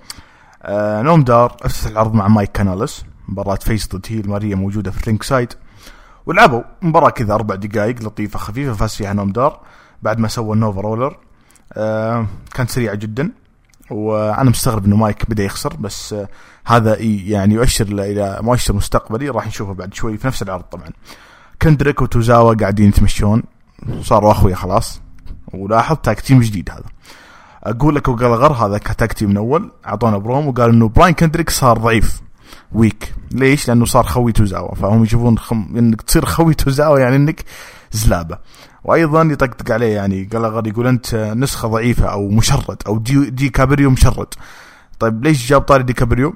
[SPEAKER 1] آه نوم دار افتتح العرض مع مايك كانالس، مباراة فيس ضد هيل ماريا موجودة في لينك سايد، ولعبوا مباراة كذا أربع دقائق لطيفة خفيفة، فاز فيها نوم دار بعد ما سوى النوفا رولر. آه كانت سريعة جدا، وأنا مستغرب إنه مايك بدأ يخسر، بس آه هذا يعني يؤشر إلى مؤشر مستقبلي راح نشوفه بعد شوي في نفس العرض. طبعا كندريك وتوزاوا قاعدين يتمشون، صاروا أخويا خلاص، ولاحظ تاك تيم جديد. هذا أقول لك وقال هذا كتاك تيم من أول، أعطونا بروم وقال إنه براين كندريك صار ضعيف ويك. ليش؟ لأنه صار خوي توزاوا، فهم يشوفون خم... إنك تصير خوي توزاوا يعني إنك زلابة. وايضا يطقطق عليه، يعني قال يقول انت نسخه ضعيفه او مشرد او دي, دي كابريو مشرد. طيب ليش جاب طاري دي كابريو؟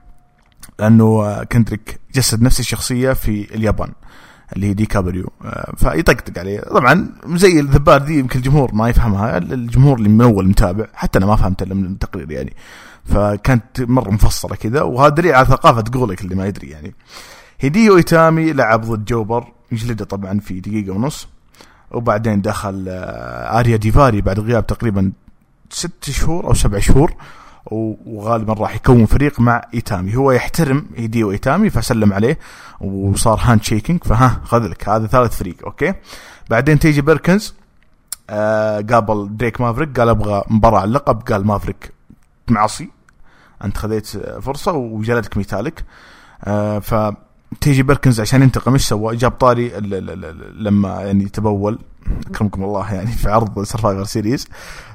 [SPEAKER 1] لانه كندريك جسد نفس الشخصيه في اليابان اللي هي دي كابريو، فيطقطق عليه. طبعا زي الذبار دي يمكن الجمهور ما يفهمها، الجمهور اللي من اول متابع حتى انا ما فهمت الا من التقرير يعني، فكانت مره مفصله كذا، وهذا دليل على ثقافه قولك اللي ما يدري يعني. هيديو إيتامي لعب ضد جوبر، يجلده طبعا في دقيقه ونص، وبعدين دخل آريا ديفاري بعد غياب تقريبا ست شهور أو سبع شهور، وغالبا راح يكون فريق مع إيتامي. هو يحترم هيديو إيتامي فسلم عليه وصار هاند شيكينج، فها خذ لك هذا ثالث فريق. أوكي. بعدين تيجي بيركنز آه قابل دريك مافريك، قال أبغى مباراة على اللقب، قال مافريك معصي، أنت خذيت فرصة وجلدك مثالك. آه ف تيجي بيركنز عشان ينتقم ايش سوى؟ جاب طاري لما يعني تبول اكرمكم الله يعني في عرض سرفايفر سيريز،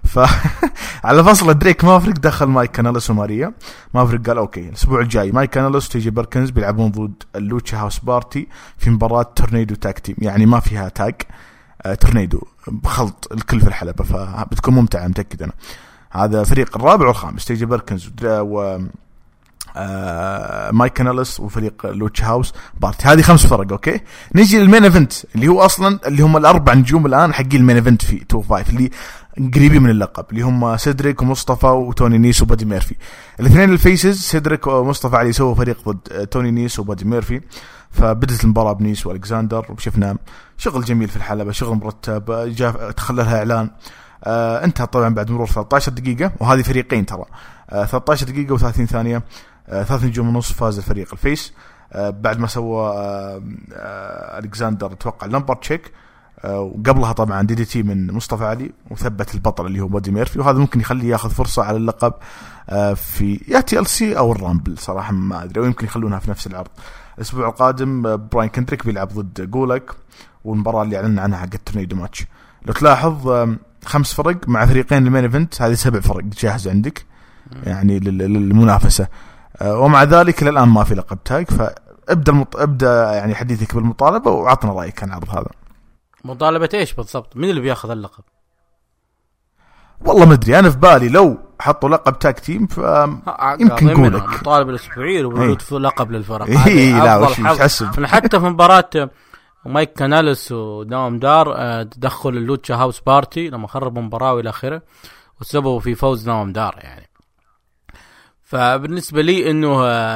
[SPEAKER 1] فعلى فصل دريك مافريك دخل مايك كانالوس وماريا. مافريك قال اوكي الاسبوع الجاي مايك كانالوس تيجي بيركنز بيلعبون ضد اللوتشا هاوس بارتي في مباراة تورنيدو تاك تيم، يعني ما فيها تاج، آه تورنيدو بخلط الكل في الحلبة، فبتكون ممتعة متأكد أنا. هذا فريق الرابع والخامس، تيجي بيركنز و آه مايك كانيلس وفريق لوتش هاوس بارتي. هذه خمس فرق. اوكي نجي للمين ايفنت اللي هو اصلا اللي هم الاربع نجوم الان حقين المين ايفنت في تو فايف اللي قريبين من اللقب، اللي هم سيدريك ومصطفى وتوني نيس وبادي ميرفي. الاثنين الفيسز سيدريك ومصطفى علي سووا فريق ضد توني نيس وبادي ميرفي، فبدت المباراة بنيس والكساندر وشفنا شغل جميل في الحلبة، شغل مرتب، جاء تخللها اعلان. آه انتهى طبعا بعد مرور ثلاثة عشر دقيقة، وهذه فريقين ترى آه ثلاثة عشر دقيقة وثلاثين ثانية. آه ثلاث نجوم ونص فاز الفريق الفيس آه بعد ما سوى آه آه الكساندر توقع لمبر تشيك، آه وقبلها طبعا دي دي تي من مصطفى علي وثبت البطل اللي هو بادي ميرفي، وهذا ممكن يخليه ياخذ فرصة على اللقب آه في يا تي ال سي او الرامبل صراحة ما ادري، ويمكن يخلونها في نفس العرض. الاسبوع القادم آه براين كندريك بيلعب ضد جولك، والمباراة اللي اعلنا عنها حق التورنيدو ماتش. لو تلاحظ آه خمس فرق مع فريقين المين ايفنت، هذه سبع فرق جاهز عندك يعني للمنافسة، ومع ذلك الآن ما في لقب تاج. فابدأ المط... ابدأ يعني حديثك بالمطالبة وعطنا رأيك عن العرض هذا.
[SPEAKER 2] مطالبة ايش بالضبط؟ مين اللي بياخذ اللقب؟
[SPEAKER 1] والله ما ادري، انا في بالي لو حطوا لقب تاج تيم فيمكن نقولك
[SPEAKER 2] مطالبة الاسبوعية وبيوجد في لقب للفرق.
[SPEAKER 1] اي لا وش تحسب.
[SPEAKER 2] حتى في مباراة مايك كاناليس ونوام دار تدخل اللوتشا هاوس بارتي لما خربوا مباراة والى اخره وسببوا في فوز نوام دار يعني. فبالنسبة لي انه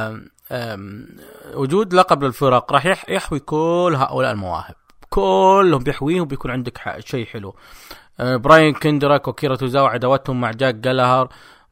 [SPEAKER 2] وجود لقب للفرق راح يحوي كل هؤلاء المواهب، كلهم بيحويهم، بيكون عندك شيء حلو. براين كندراك وكيرا توزاوا عداوتهم مع جاك جالهر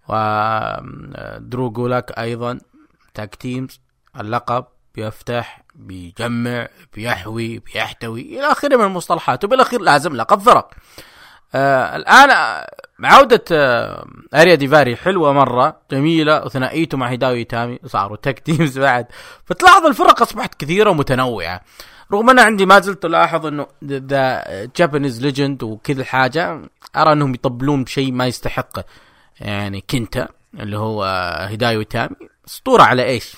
[SPEAKER 2] ودرو جولاك ايضا تاج تيمز، اللقب بيفتح بيجمع بيحوي بيحتوي الى اخره من المصطلحات، وبالاخير لازم لقب فرق. آه الآن عودة آه أريا ديفاري حلوة مرة جميلة، وثنائيته مع هيداوي تامي صاروا تاك تيمز بعد، فتلاحظ الفرق أصبحت كثيرة ومتنوعة. رغم أنا عندي ما زلت ألاحظ أنه ذا جابانيز ليجند وكذا حاجة أرى أنهم يطبلون بشيء ما يستحقه. يعني كنتا اللي هو هيداوي تامي أسطورة على إيش؟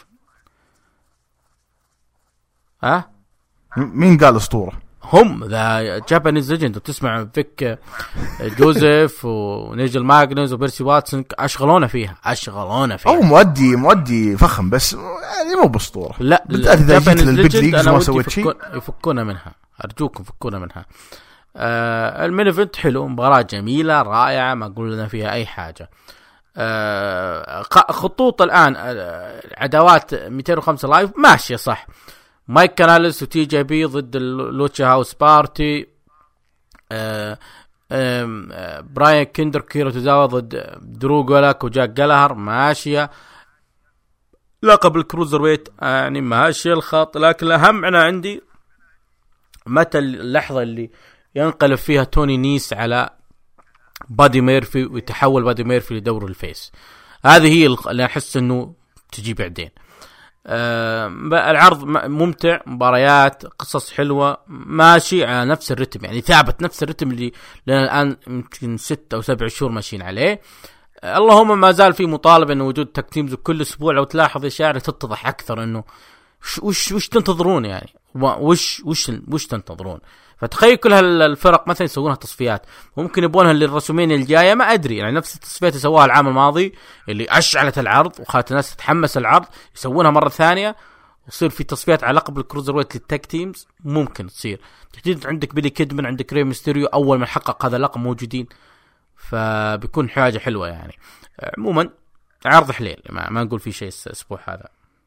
[SPEAKER 2] ها؟
[SPEAKER 1] مين قال أسطورة؟
[SPEAKER 2] هم ذا جابانيز ليجند، وتسمع فيك جوزيف ونيجل ماغنوس وبيرسي واتسون أشغلونا فيها أشغلونا فيها.
[SPEAKER 1] أو مؤدي مؤدي فخم بس يعني مو بأسطورة.
[SPEAKER 2] لا جابانيز ليجند أنا ودي فكون يفكونا منها، أرجوكم فكونا منها. آه المين ايفنت حلو، مباراة جميلة رائعة ما قلنا فيها أي حاجة. آه خطوط الآن عداوات مئتين وخمسة لايف ماشية صح، مايك كاناليس وتي جي بي ضد اللوتشا هاوس بارتي، آه آه براين كندر كيرو توزاوا ضد درو جولاك وجاك جالهر ماشية. لقب الكروزر ويت يعني ماشية الخط، لكن الأهم أنا عندي متى اللحظة اللي ينقلب فيها توني نيس على بادي ميرفي ويتحول بادي ميرفي لدور الفيس. هذه هي اللي أحس أنه تجي بعدين. آه العرض ممتع، مباريات، قصص حلوة، ماشي على نفس الرتم، يعني ثابت نفس الرتم اللي لنا الآن يمكن ستة أو سبع شهور ماشيين عليه. آه اللهم ما زال في مطالبة إنه وجود تاك تيمز كل أسبوع. لو تلاحظ إشارة تتضح أكثر إنه وش وش تنتظرون يعني وش وش وش تنتظرون. فتخيل كل هالفرق مثلا يسوونها تصفيات، ممكن يبونها للرسومين الجاية ما أدري، يعني نفس التصفيات اللي سووها العام الماضي اللي أشعلت العرض وخلت الناس تتحمس العرض، يسوونها مرة ثانية ويصير في تصفيات على لقب الكروزر ويت للتاك تيمز. ممكن تصير تحديد عندك بيلي كيدمن، عندك ري ميستيريو أول ما حقق هذا اللقب موجودين، فبيكون حاجة حلوة يعني. عموما عرض حليل، ما, ما نقول في شيء الأسبوع هذا.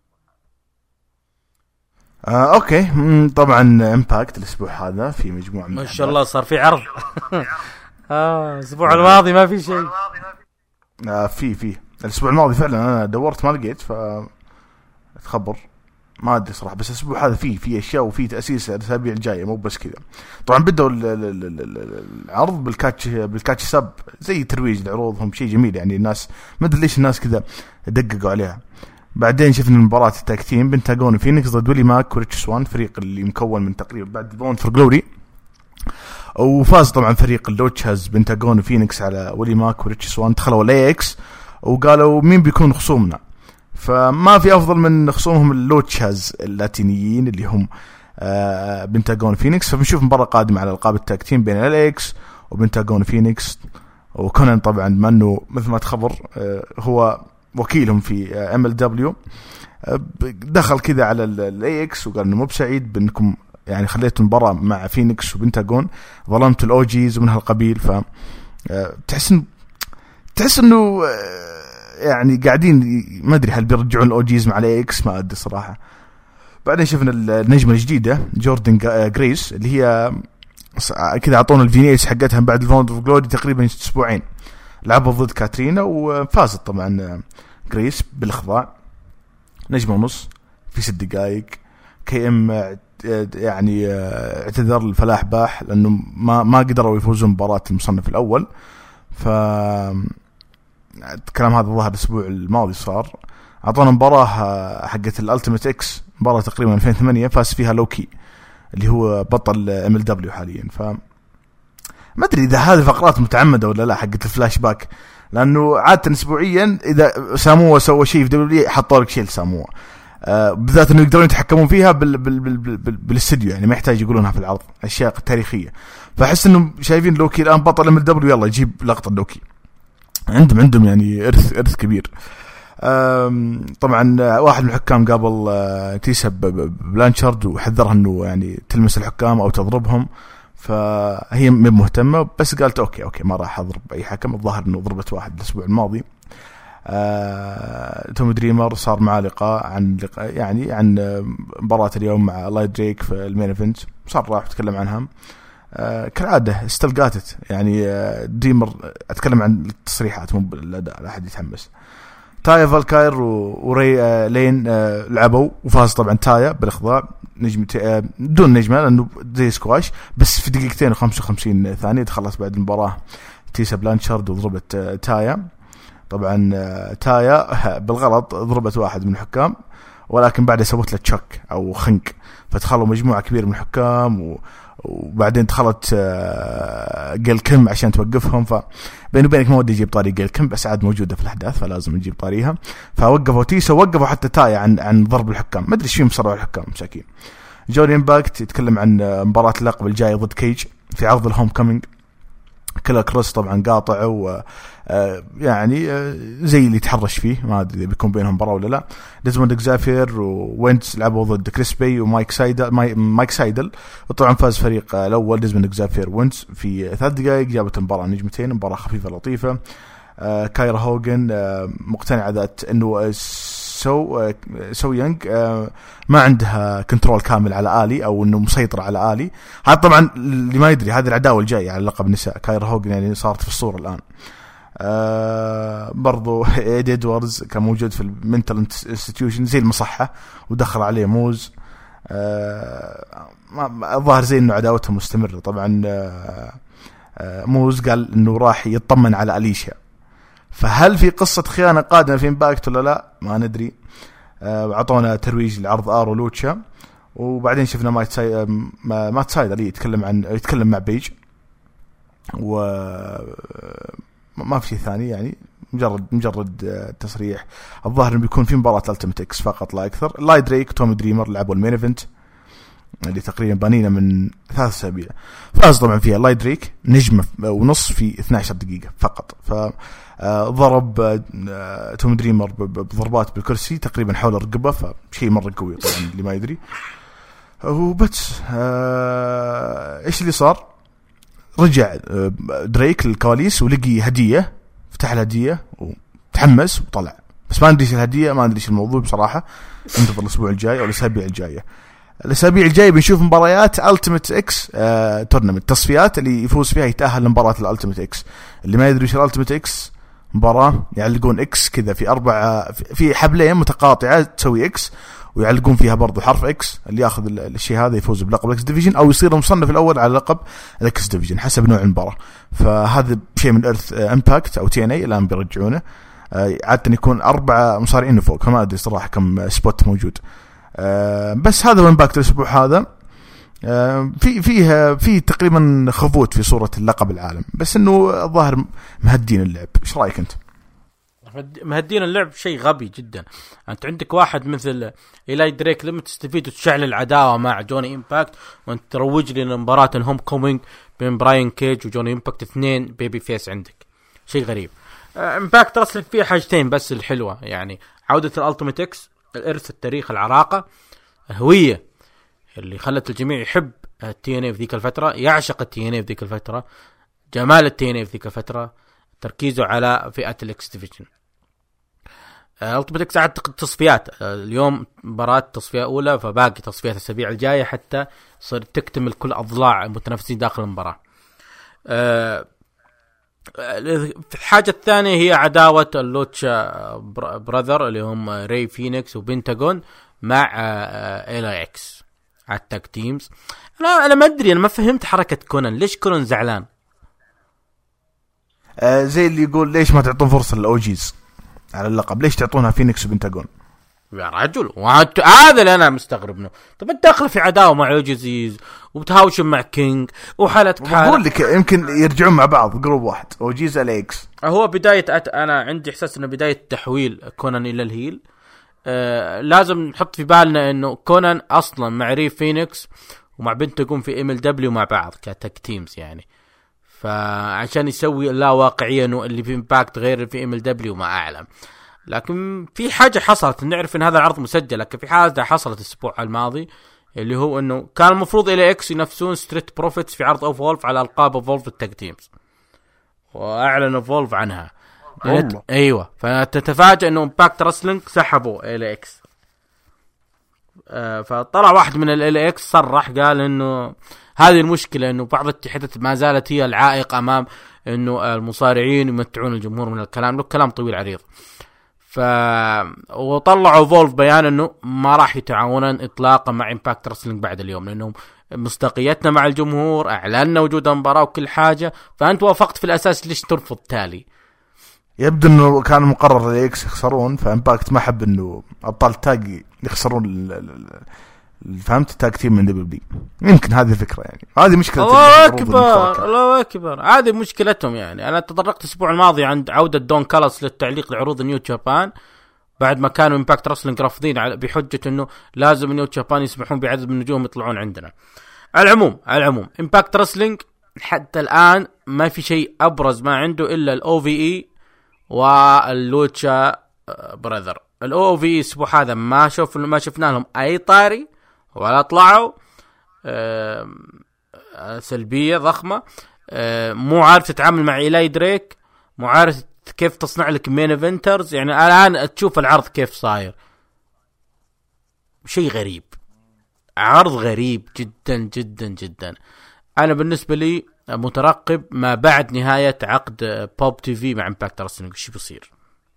[SPEAKER 1] آه، أوكي طبعا إمباكت الأسبوع هذا في مجموعة من
[SPEAKER 2] ما شاء الله صار في عرض. آه الأسبوع الماضي ما في شيء.
[SPEAKER 1] آه في في الأسبوع الماضي فعلا أنا دورت ما لقيت فأتخبر ما أدري صراحة، بس الأسبوع هذا فيه في أشياء وفي تأسيس الأسابيع الجاية مو بس كذا. طبعا بدأوا العرض بالكاتش بالكاتش سب زي ترويج لعروضهم، شيء جميل يعني. الناس ما أدري ليش الناس كذا دققوا عليها. بعدين شفنا مباراة التاك تيم بنتاغون فينيكس ضد ويلي ماك وريتش سوان، فريق اللي مكون من تقريبا بعد بون فور جلوري، وفاز طبعا فريق اللوتشاز بنتاغون فينيكس على ويلي ماك وريتش سوان. دخلوا الاي اكس وقالوا مين بيكون خصومنا، فما في افضل من خصومهم اللوتشاز اللاتينيين اللي هم آه بنتاغون فينيكس. فبنشوف مباراة قادمة على القاب التاج تيم بين ال اكس وبنتاغون فينيكس. وكونان طبعا ما انه مثل ما تخبر آه هو وكيلهم في ام ال دبليو، دخل كذا على الاي اكس وقال انه مو بسعيد بانكم يعني خليتوا مباراة مع فينيكس وبنتاغون، ظلمت الاوجيز ومن هالقبيل. ف تحس تحس انه يعني قاعدين ما ادري هل بيرجعون الاوجيز مع الاي اكس، ما ادري صراحة. بعدين شفنا النجمة الجديدة جوردن جريس اللي هي كذا اعطونا الفينيس حقتها بعد الفوند اوف جلوري تقريبا اسبوعين، لعبوا ضد كاترينا وفازت طبعا جريس بالاخضاع، نجمة ونص في ست دقائق. كي ام يعني اعتذر الفلاح باح لانه ما ما قدروا يفوزون مباراة المصنف الاول. ف الكلام هذا ظهر الاسبوع الماضي صار. اعطونا مباراة حقت الالتيميت اكس، مباراة تقريبا ألفين وثمانية فاز فيها لوكي اللي هو بطل ام ال دبليو حاليا. ف ما ادري اذا هذه فقرات متعمدة ولا لا حقت الفلاش باك، لانه عادة اسبوعيا اذا ساموا سوى شيء في دبليو حطوا لك شيء لساموا، آه بالذات انه يقدرون يتحكمون فيها بال بال بال بال بال بالاستديو، يعني ما يحتاج يقولونها في العرض، اشياء تاريخية. فاحس انهم شايفين لوكي الان بطل ام ال دبليو، يلا يجيب لقطة لوكي. عندهم عندهم يعني ارث ارث كبير. طبعا واحد من الحكام قابل تيسا بلانشارد وحذرها انه يعني تلمس الحكام او تضربهم، فهي مو مهتمة، بس قالت اوكي اوكي ما راح اضرب اي حكم. الظاهر انه ضربت واحد الاسبوع الماضي. آه، توم دريمر صار معاه لقاء عن لقاء يعني عن مباراة اليوم مع لايت دريك في المين ايفنت، صار راح يتكلم عنها. آه، كالعادة استلقاتت يعني. آه، دريمر اتكلم عن التصريحات مو بالاداء، لا احد يتحمس. تايا فالكاير وري آه لين آه لعبوا وفاز طبعا تايا بالاخضاع، نجمة آه دون نجمة لانه زي سكواش، بس في دقيقتين وخمسة وخمسين ثانية تخلص بعد المباراة تيسا بلانشارد وضربت آه تايا. طبعا آه تايا بالغلط ضربت واحد من الحكام، ولكن بعد سوت له تشك او خنق، فتخلوا مجموعة كبيرة من الحكام و وبعدين دخلت جيل كيم عشان توقفهم. فبيني وبينك ما ودي يجيب طاري جيل كيم، بس عاد موجودة في الأحداث فلازم نجيب طاريها. فوقفوا تيسا ووقفوا حتى تايا عن عن ضرب الحكام، ما أدري شو مصروا الحكام مساكين. جوري إمباكت يتكلم عن مباراة اللقب الجاي ضد كيج في عرض الهوم كومينج. كلا كروس طبعا قاطع و يعني زي اللي يتحرش فيه، ما ادري اذا بيكون بينهم مباراه ولا لا. ديزموند اكزافير ووينتس لعبوا ضد كريسبي ومايك سايدل مايك سايدل وطبعا فاز فريق الاول ديزموند اكزافير وينتس في ثلاث دقائق، جابت المباراه نجمتين، مباراه خفيفه لطيفه. آه كايرا هوغن آه مقتنعه ذات انه سو سو يانج آه ما عندها كنترول كامل على آلي او انه مسيطر على آلي. هذا طبعا اللي ما يدري هذه العداوه الجايه على لقب النساء. كايرا هوغن يعني صارت في الصوره الان. آه برضو ايدي ادواردز كان موجود في المنتال انستيتيوشن زي المصحة ودخل عليه موز. آه الظاهر زي انه عداوتهم مستمرة. طبعا آه آه موز قال انه راح يطمن على أليشيا، فهل في قصة خيانة قادمة في امباكت ولا لا ما ندري. آه عطونا ترويج لعرض ارو لوتشا، وبعدين شفنا مات سايد مات سايد اللي يتكلم عن يتكلم مع بيج، و ما في شيء ثاني يعني مجرد مجرد تصريح. الظاهر انه بيكون في مباراة التيمت اكس فقط لا اكثر. لاي دريك تومي دريمر لعبوا المين ايفنت اللي تقريبا بانينا من ثلاث اسابيع، فاز طبعا فيها لاي دريك نجمة ونص في اثنتي عشرة دقيقة فقط. فضرب تومي دريمر بضربات بالكرسي تقريبا حول الرقبة، فشيء مرة قوي طبعا اللي ما يدري. وبس ايش اللي صار؟ رجع دريك للكواليس ولقي هدية، فتح الهدية وتحمس وطلع، بس ما ندري ايش الهدية، ما ندري ايش الموضوع بصراحة. ننتظر الأسبوع الجاي أو الأسابيع الجاية. الأسابيع الجاية بنشوف مباريات Ultimate X آه تورنمنت، تصفيات اللي يفوز فيها يتأهل لمباراة الألتيميت إكس. اللي ما يدري ايش الألتيميت إكس، مباراة يعلقون إكس كذا في أربع في حبلين متقاطعة تسوي إكس، ويعلقون فيها برضو حرف إكس. اللي ياخذ الشيء هذا يفوز بلقب الإكس ديفيجن أو يصير مصنف الأول على لقب الإكس ديفيجن حسب نوع المباراة. فهذا شيء من إرث إمباكت أو تي إن إيه الآن بيرجعونه. عادة يكون أربعة مصارعين فوق، فما أدري صراحة كم سبوت موجود. بس هذا هو إمباكت الأسبوع هذا. في فيها في تقريبا خفوت في صورة اللقب العالم، بس إنه الظاهر مهدين اللعب. إيش رأيك أنت؟
[SPEAKER 2] مهدين اللعب شيء غبي جدا. انت عندك واحد مثل إيلاي دريك لما تستفيد وتشعل العداوه مع جوني امباكت وانت تروج لي لمباراه الهوم كومينج بين براين كيج وجوني امباكت، اثنين بيبي فيس عندك، شيء غريب. امباكت رسلك فيه حاجتين بس الحلوه، يعني عوده الالتيميت اكس، الارث، التاريخ، العراقه، الهويه اللي خلت الجميع يحب التي ان اي في ذيك الفتره، يعشق التي ان اي في ذيك الفتره، جمال التي ان اي في ذيك الفتره، تركيزه على فئه الاكس ديفيجن. التيمت اكس اعتقد تصفيات اليوم، مباراه تصفيه اولى، فباقي تصفيات الاسابيع الجايه حتى تصير تكتمل كل اضلاع المتنافسين داخل المباراه. أه الحاجه الثانيه هي عداوه اللوتشا براذر اللي هم ري فينيكس وبنتاغون مع إل إكس على التاك تيمز. انا انا ما ادري، انا ما فهمت حركه كونان، ليش كونان زعلان؟
[SPEAKER 1] آه زي اللي يقول ليش ما تعطون فرصه للاوجيز على اللقب، ليش تعطونها فينيكس وبنتاغون
[SPEAKER 2] يا رجل؟ هذا اللي انا مستغرب منه. طب انت داخل في عداوه مع اوجيز وبتهاوشم مع كينج وحالتك حاله،
[SPEAKER 1] بقول لك يمكن يرجعون مع بعض جروب واحد، اوجيز على اكس.
[SPEAKER 2] هو بدايه أت... انا عندي احساس انه بدايه تحويل كونان الى الهيل. آه لازم نحط في بالنا انه كونان اصلا مع ري فينيكس ومع بنتاغون في ام ال دبليو مع بعض كتاك تيمز، يعني فعشان يسوي لا واقعيا انه اللي في امباكت غير في ام ال دبليو ما اعلم. لكن في حاجه حصلت، نعرف ان هذا العرض مسجل، لكن في حاجه حصلت الاسبوع الماضي اللي هو انه كان المفروض الى اكس ينافسون ستريت بروفيتس في عرض اوف وولف على القاب اوف وولف التاج تيمز، واعلن اوف وولف عنها. ايوه، فتتفاجئ انه امباكت رسلينج سحبوا الى اكس. آه فطلع واحد من ال اكس صرح قال انه هذه المشكله، انه بعض الاتحادات ما زالت هي العائق امام انه المصارعين يمتعون الجمهور من الكلام، له كلام طويل عريض. ف وطلعوا فولف بيان انه ما راح يتعاونون اطلاقا مع امباكت رسلينج بعد اليوم، لانهم مصداقيتنا مع الجمهور، اعلنا وجود مباراه وكل حاجه، فانت وافقت في الاساس، ليش ترفض تالي؟
[SPEAKER 1] يبدو انه كان مقرر الاكس يخسرون، فامباكت ما حب انه ابطال تاج يخسرون، فهمت، تاج تيم من دبليو بي. يمكن هذه الفكره، يعني هذه مشكله.
[SPEAKER 2] الله اكبر، الله اكبر، هذه مشكلتهم. يعني انا تطرقت الاسبوع الماضي عند عوده دون كالاس للتعليق لعروض نيو جابان بعد ما كانوا امباكت رسلينج رافضين بحجه انه لازم نيو جابان يسمحون بعدد من النجوم يطلعون عندنا. على العموم على العموم امباكت رسلينج حتى الان ما في شيء ابرز ما عنده الا الاو في اي واللوتشا براذر. الاو في اي الاسبوع هذا ما شوف ما شفنا لهم اي طاري ولا طلعوا سلبية ضخمة. مو عارف تتعامل مع إيلاي دريك، مو عارف كيف تصنع لك مين ايفنترز. يعني الآن تشوف العرض كيف صاير، شيء غريب، عرض غريب جدا جدا جدا. أنا بالنسبة لي مترقب ما بعد نهاية عقد بوب تي في مع امباكت رسلينج شو بيصير.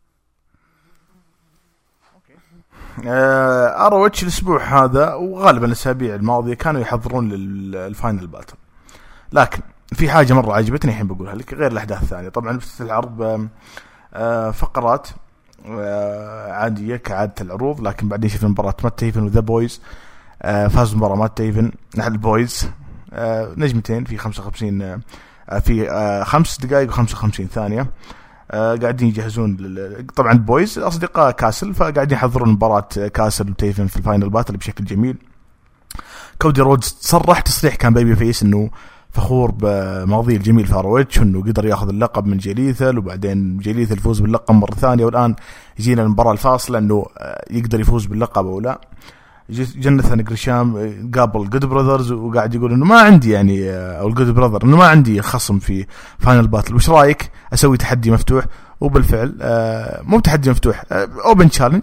[SPEAKER 1] أروتش الأسبوع هذا وغالبا الأسابيع الماضية كانوا يحضرون للفاينل باتل، لكن في حاجة مرة عجبتني الحين بقولها لك غير الأحداث الثانية. طبعا في العرض فقرات عادية كعادة العروض، لكن بعدين شفنا مباراة مات تيفن وذا بويز. فاز مباراة مات تيفن نحن البويز نجمتين في خمسة وخمسين في خمس دقائق وخمسة وخمسين ثانية. آه قاعدين يجهزون لل... طبعا بويز أصدقاء كاسل، فقاعدين يحضرون مباراة كاسل وتيفن في الفاينل باتل بشكل جميل. كودي رودز صرح تصريح كان بيبي فيس انه فخور بماضي الجميل فارويتش، انه قدر ياخذ اللقب من جيليثل، وبعدين جيليثل يفوز باللقب مرة ثانية، والآن يجينا المباراة الفاصلة انه يقدر يفوز باللقب او لا. جوناثان غريشام قابل جود براذرز وقاعد يقول انه ما عندي يعني او الجود براذر انه ما عندي خصم في فاينل باتل، وش رايك اسوي تحدي مفتوح؟ وبالفعل مو تحدي مفتوح، اوبن تشالنج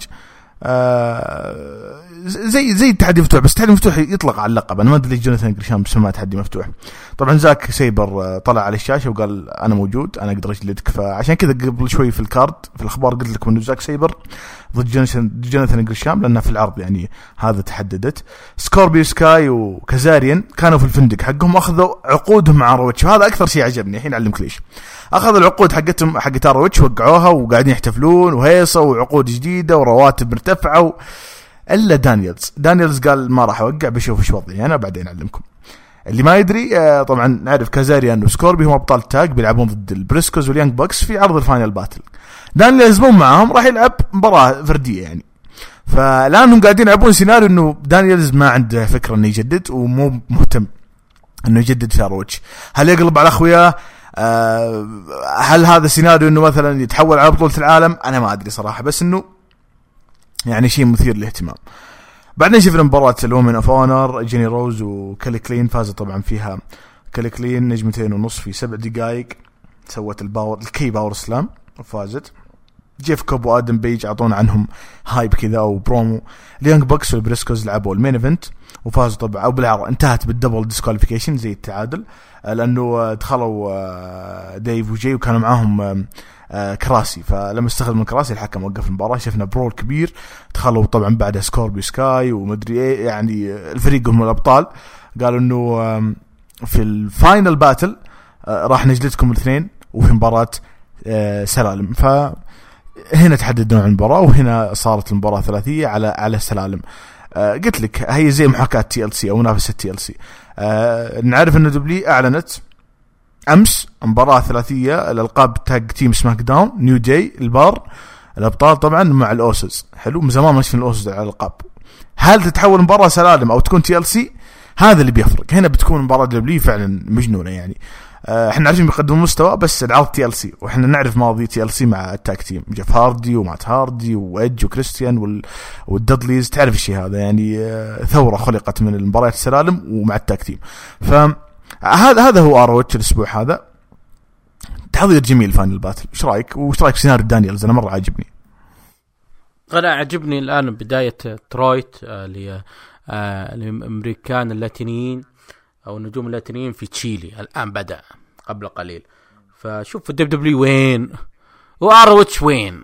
[SPEAKER 1] زي زي التحدي مفتوح، بس تحدي مفتوح يطلق على اللقب. انا ما ادري ليش جوناثان غريشام بسماه تحدي مفتوح. طبعا زاك سيبر طلع على الشاشه وقال انا موجود، انا اقدر اجلدك. فعشان كذا قبل شوي في الكارد في الاخبار قلت لكم انه زاك سيبر ضد جوناثان غريشام، لانها في العرض يعني هذا تحددت. سكوربيو سكاي وكازاريان كانوا في الفندق حقهم، اخذوا عقودهم مع روتش، وهذا اكثر شيء عجبني. الحين اعلمك ليش. اخذوا العقود حقتهم حقت روتش وقعوها وقاعدين يحتفلون وهيصه وعقود جديده ورواتب مرتفعه، الا دانييلز دانييلز قال ما راح اوقع، بشوف ايش وضعي انا بعدين اعلمكم. اللي ما يدري طبعا نعرف كازاريان وسكوربي هم ابطال تاج بيلعبون ضد البريسكوز واليانج بوكس في عرض الفاينل باتل. دانييلز مو معاهم راح يلعب مباراة فردية يعني. فالآن هم قاعدين يلعبون سيناريو إنه دانييلز ما عنده فكرة إنه يجدد ومو مهتم إنه يجدد في آروتش. هل يقلب على أخوياه؟ أه هل هذا سيناريو إنه مثلا يتحول على بطولة العالم؟ أنا ما أدري صراحة، بس إنه يعني شيء مثير للاهتمام. بعدين شفنا مباراة الومن اوف اونر، جيني روز وكالي كلين. فاز طبعا فيها كالي كلين نجمتين ونص في سبع دقائق، سوت الباور الكي باور سلام وفازت. جيف كوب وادم بيج اعطونا عنهم هايب كذا او برومو. اليانج بوكس والبريسكوز لعبوا المين ايفنت وفازوا طبعا، او بالعرض انتهت بالدبل ديسكواليفيكيشن زي التعادل، لانه دخلوا ديف وجي وكانوا معاهم كراسي، فلما استخدموا الكراسي الحكم وقف المباراة. شفنا برول كبير، دخلوا طبعا بعدها سكوربيو سكاي ومدري ايه، يعني الفريق هم الابطال. قالوا انه في الفاينل باتل راح نجلدكم الاثنين وفي مباراة سلالم. فهنا تحدد نوع المباراة وهنا صارت المباراة ثلاثية على على السلالم. قلت لك هي زي محاكاة تي ال سي او منافسة تي ال سي. نعرف ان دبلي اعلنت امس مباراة ثلاثية الالقاب تاج تيم سماك داون، نيو داي البار الابطال طبعا مع الاوسز. حلو، من زمان ما شفنا الاوسز على الالقاب. هل تتحول مباراة سلالم او تكون تي ال سي؟ هذا اللي بيفرق. هنا بتكون مباراة دبلي فعلا مجنونة يعني. احنا عارفين بيقدموا مستوى، بس العرض تي ال سي، واحنا نعرف ماضي تي ال سي مع التاك تيم، جيف هاردي ومات هاردي وإدج وكريستيان وال... والدادليز. تعرف الشيء هذا يعني ثورة خلقت من المباريات السلالم ومع التاك تيم. فهذا هذا هو آروتش الاسبوع هذا. تحضير جميل فاينل باتل. ايش رايك؟ وايش رايك في سيناريو دانييلز؟ انا مره عجبني.
[SPEAKER 2] انا عجبني الان بدايه ترويت اللي الامريكان اللاتينيين او النجوم اللاتينيين في تشيلي الان بدا قبل قليل. فشوف الدب دبليو وين واروتش وين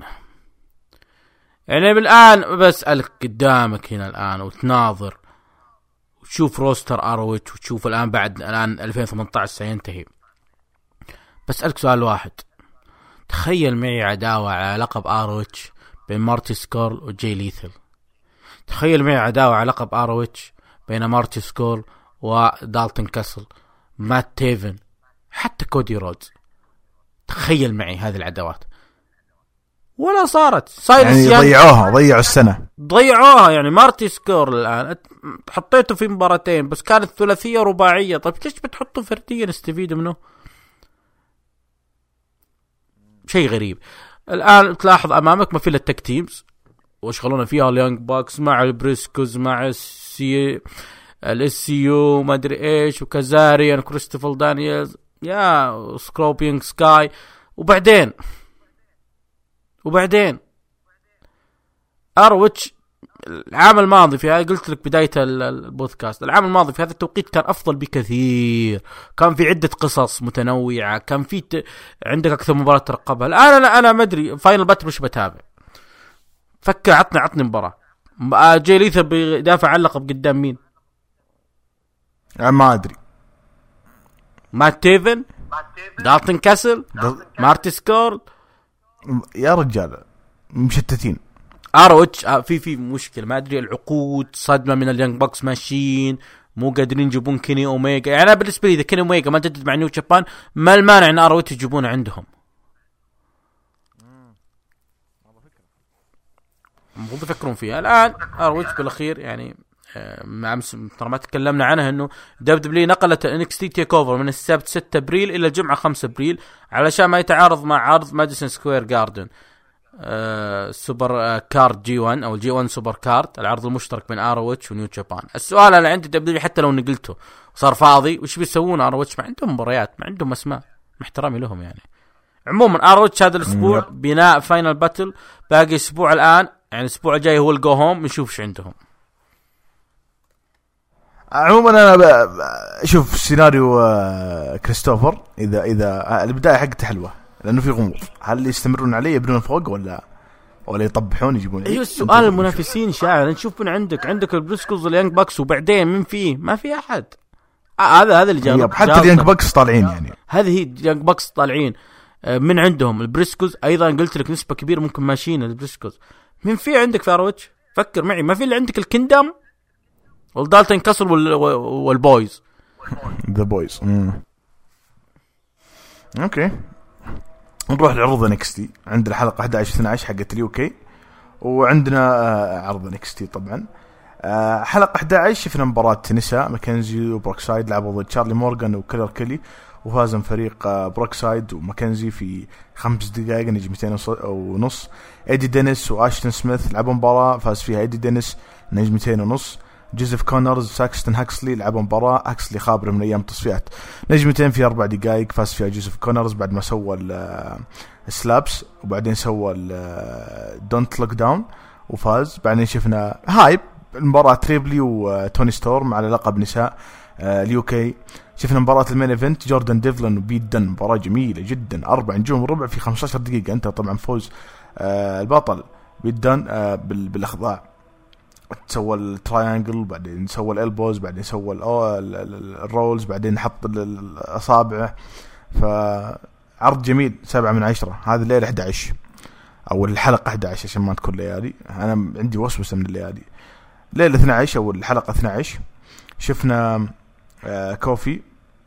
[SPEAKER 2] يعني. الان بسالك قدامك هنا الان وتناظر وتشوف روستر اروتش وتشوف الان بعد الان ألفين وثمانية عشر سينتهي. بسألك سؤال واحد، تخيل معي عداوة على لقب آروتش بين مارتي سكول وجاي ليثل. تخيل معي عداوة على لقب آروتش بين مارتي سكول ودالتون كاسل، مات تيفن، حتى كودي رودز. تخيل معي هذه العداوات ولا صارت.
[SPEAKER 1] يعني ضيعوها، ضيعوا السنة،
[SPEAKER 2] ضيعوها. يعني مارتي سكول الآن حطيته في مباراتين بس كانت ثلاثية رباعية. طيب ليش بتحطه فرديا نستفيد منه؟ شيء غريب. الآن تلاحظ أمامك ما في التك تيمز واشغلونا فيها اليانج باكس مع البريسكوز مع السي السيو ما أدري إيش وكازاريان كريستوفر دانييلز يا سكروبينج سكاي. وبعدين وبعدين أروتش العام الماضي في هذا، قلت لك بداية البودكاست، العام الماضي في هذا التوقيت كان أفضل بكثير. كان في عدة قصص متنوعة، كان في ت... عندك أكثر مباراة ترقبها. الآن أنا أنا ما أدري فاينل باتل مش بتابع. فكر عطني عطني مباراة. جاي ليثر بيدافع عن اللقب قدام مين؟
[SPEAKER 1] ما أدري.
[SPEAKER 2] مات تيفن، دالتون كاسل، مارتي سكول.
[SPEAKER 1] يا رجال مشتتين.
[SPEAKER 2] آروتش في في مشكلة ما أدري، العقود صدمة من اليانج بوكس ماشيين، مو قادرين يجيبون كيني أوميجا. يعني أنا بالنسبة لي إذا كيني أوميجا ما جدد مع نيو جابان ما المانع إن آروتش يجيبونه عندهم. المفروض يفكرون فيها الآن. آروتش بالأخير يعني مع أمس ترى ما تكلمنا عنها إنه دبليو نقلت إنكس تي تيك أوفر من السبت ستة أبريل إلى الجمعة خمسة أبريل علشان ما يتعارض مع عرض ماديسون سكوير جاردن. آه سوبر آه كارد جي واحد او الجي واحد سوبر كارد، العرض المشترك بين آروتش ونيو جابان. السؤال انا عندي دبليو حتى لو نقلته صار فاضي، وش بيسوون آروتش؟ ما عندهم مباريات، ما عندهم اسماء، محترمي لهم يعني. عموما آروتش هذا الاسبوع بناء فاينل باتل، باقي اسبوع الان، يعني الاسبوع الجاي هو الجو هوم، نشوف ايش عندهم.
[SPEAKER 1] عموما انا اشوف سيناريو كريستوفر اذا اذا البدايه حقته حلوه لانه في غموض. هل يستمرون عليه يبنون فوق ولا ولا يطبحون يجيبون؟
[SPEAKER 2] ايوه السؤال. المنافسين شاعر نشوف من عندك عندك البريسكوز واليانج باكس، وبعدين من فيه ما في احد. آه هذا هذا اللي جاب
[SPEAKER 1] حتى اليانج باكس طالعين يعني.
[SPEAKER 2] هذه هي اليانج باكس طالعين آه من عندهم. البريسكوز ايضا قلت لك نسبه كبيره ممكن ماشيين البريسكوز. من في عندك في آروتش؟ فكر معي، ما في اللي عندك الكندم والدالتون كاسل وال والبويز
[SPEAKER 1] ذا بويز. اوكي نروح لعروض نكستي. عندنا حلقة أحد عشر اثنا عشر حقت اليو كي، وعندنا عرض نكستي طبعا. حلقة أحد عشر شفنا مباراة نساء، ماكنزي وبروكسايد لعبوا ضد تشارلي مورغان وكيلر كيلي، وفاز فريق بروكسايد وماكنزي في خمس دقائق نجمتين ونص. ايدي دينيس واشتن سميث لعبوا مباراة فاز فيها ايدي دينيس نجمتين ونص. جوزيف كونرز ساكستن هاكسلي لعبوا مباراة، هاكسلي خابر من ايام التصفيات، نجمتين في اربع دقائق فاز فيها جوزيف كونرز بعد ما سوى السلابس وبعدين سوى دونت لوك داون وفاز. بعدين شفنا هايب المباراة تريبلي وتوني ستورم على لقب نساء اليو كي. شفنا مباراة المين ايفنت جوردن ديفلن وبيت دن، مباراة جميلة جدا، اربع نجوم وربع في خمسة عشر دقيقة. انت طبعا فوز البطل بيت دن بالاخضاع، تسوى التراينجل بعدين سوى الالبوز بعدين سوى الرولز بعدين حط الاصابع، فعرض جميل. سبعة من عشرة. هذا الليلة أحد عشر او الحلقة أحد عشر عشان ما تكون ليالي، انا عندي وسوسة من الليالي. ليلة اثنا عشر او الحلقة اثنا عشر شفنا آه كوفي.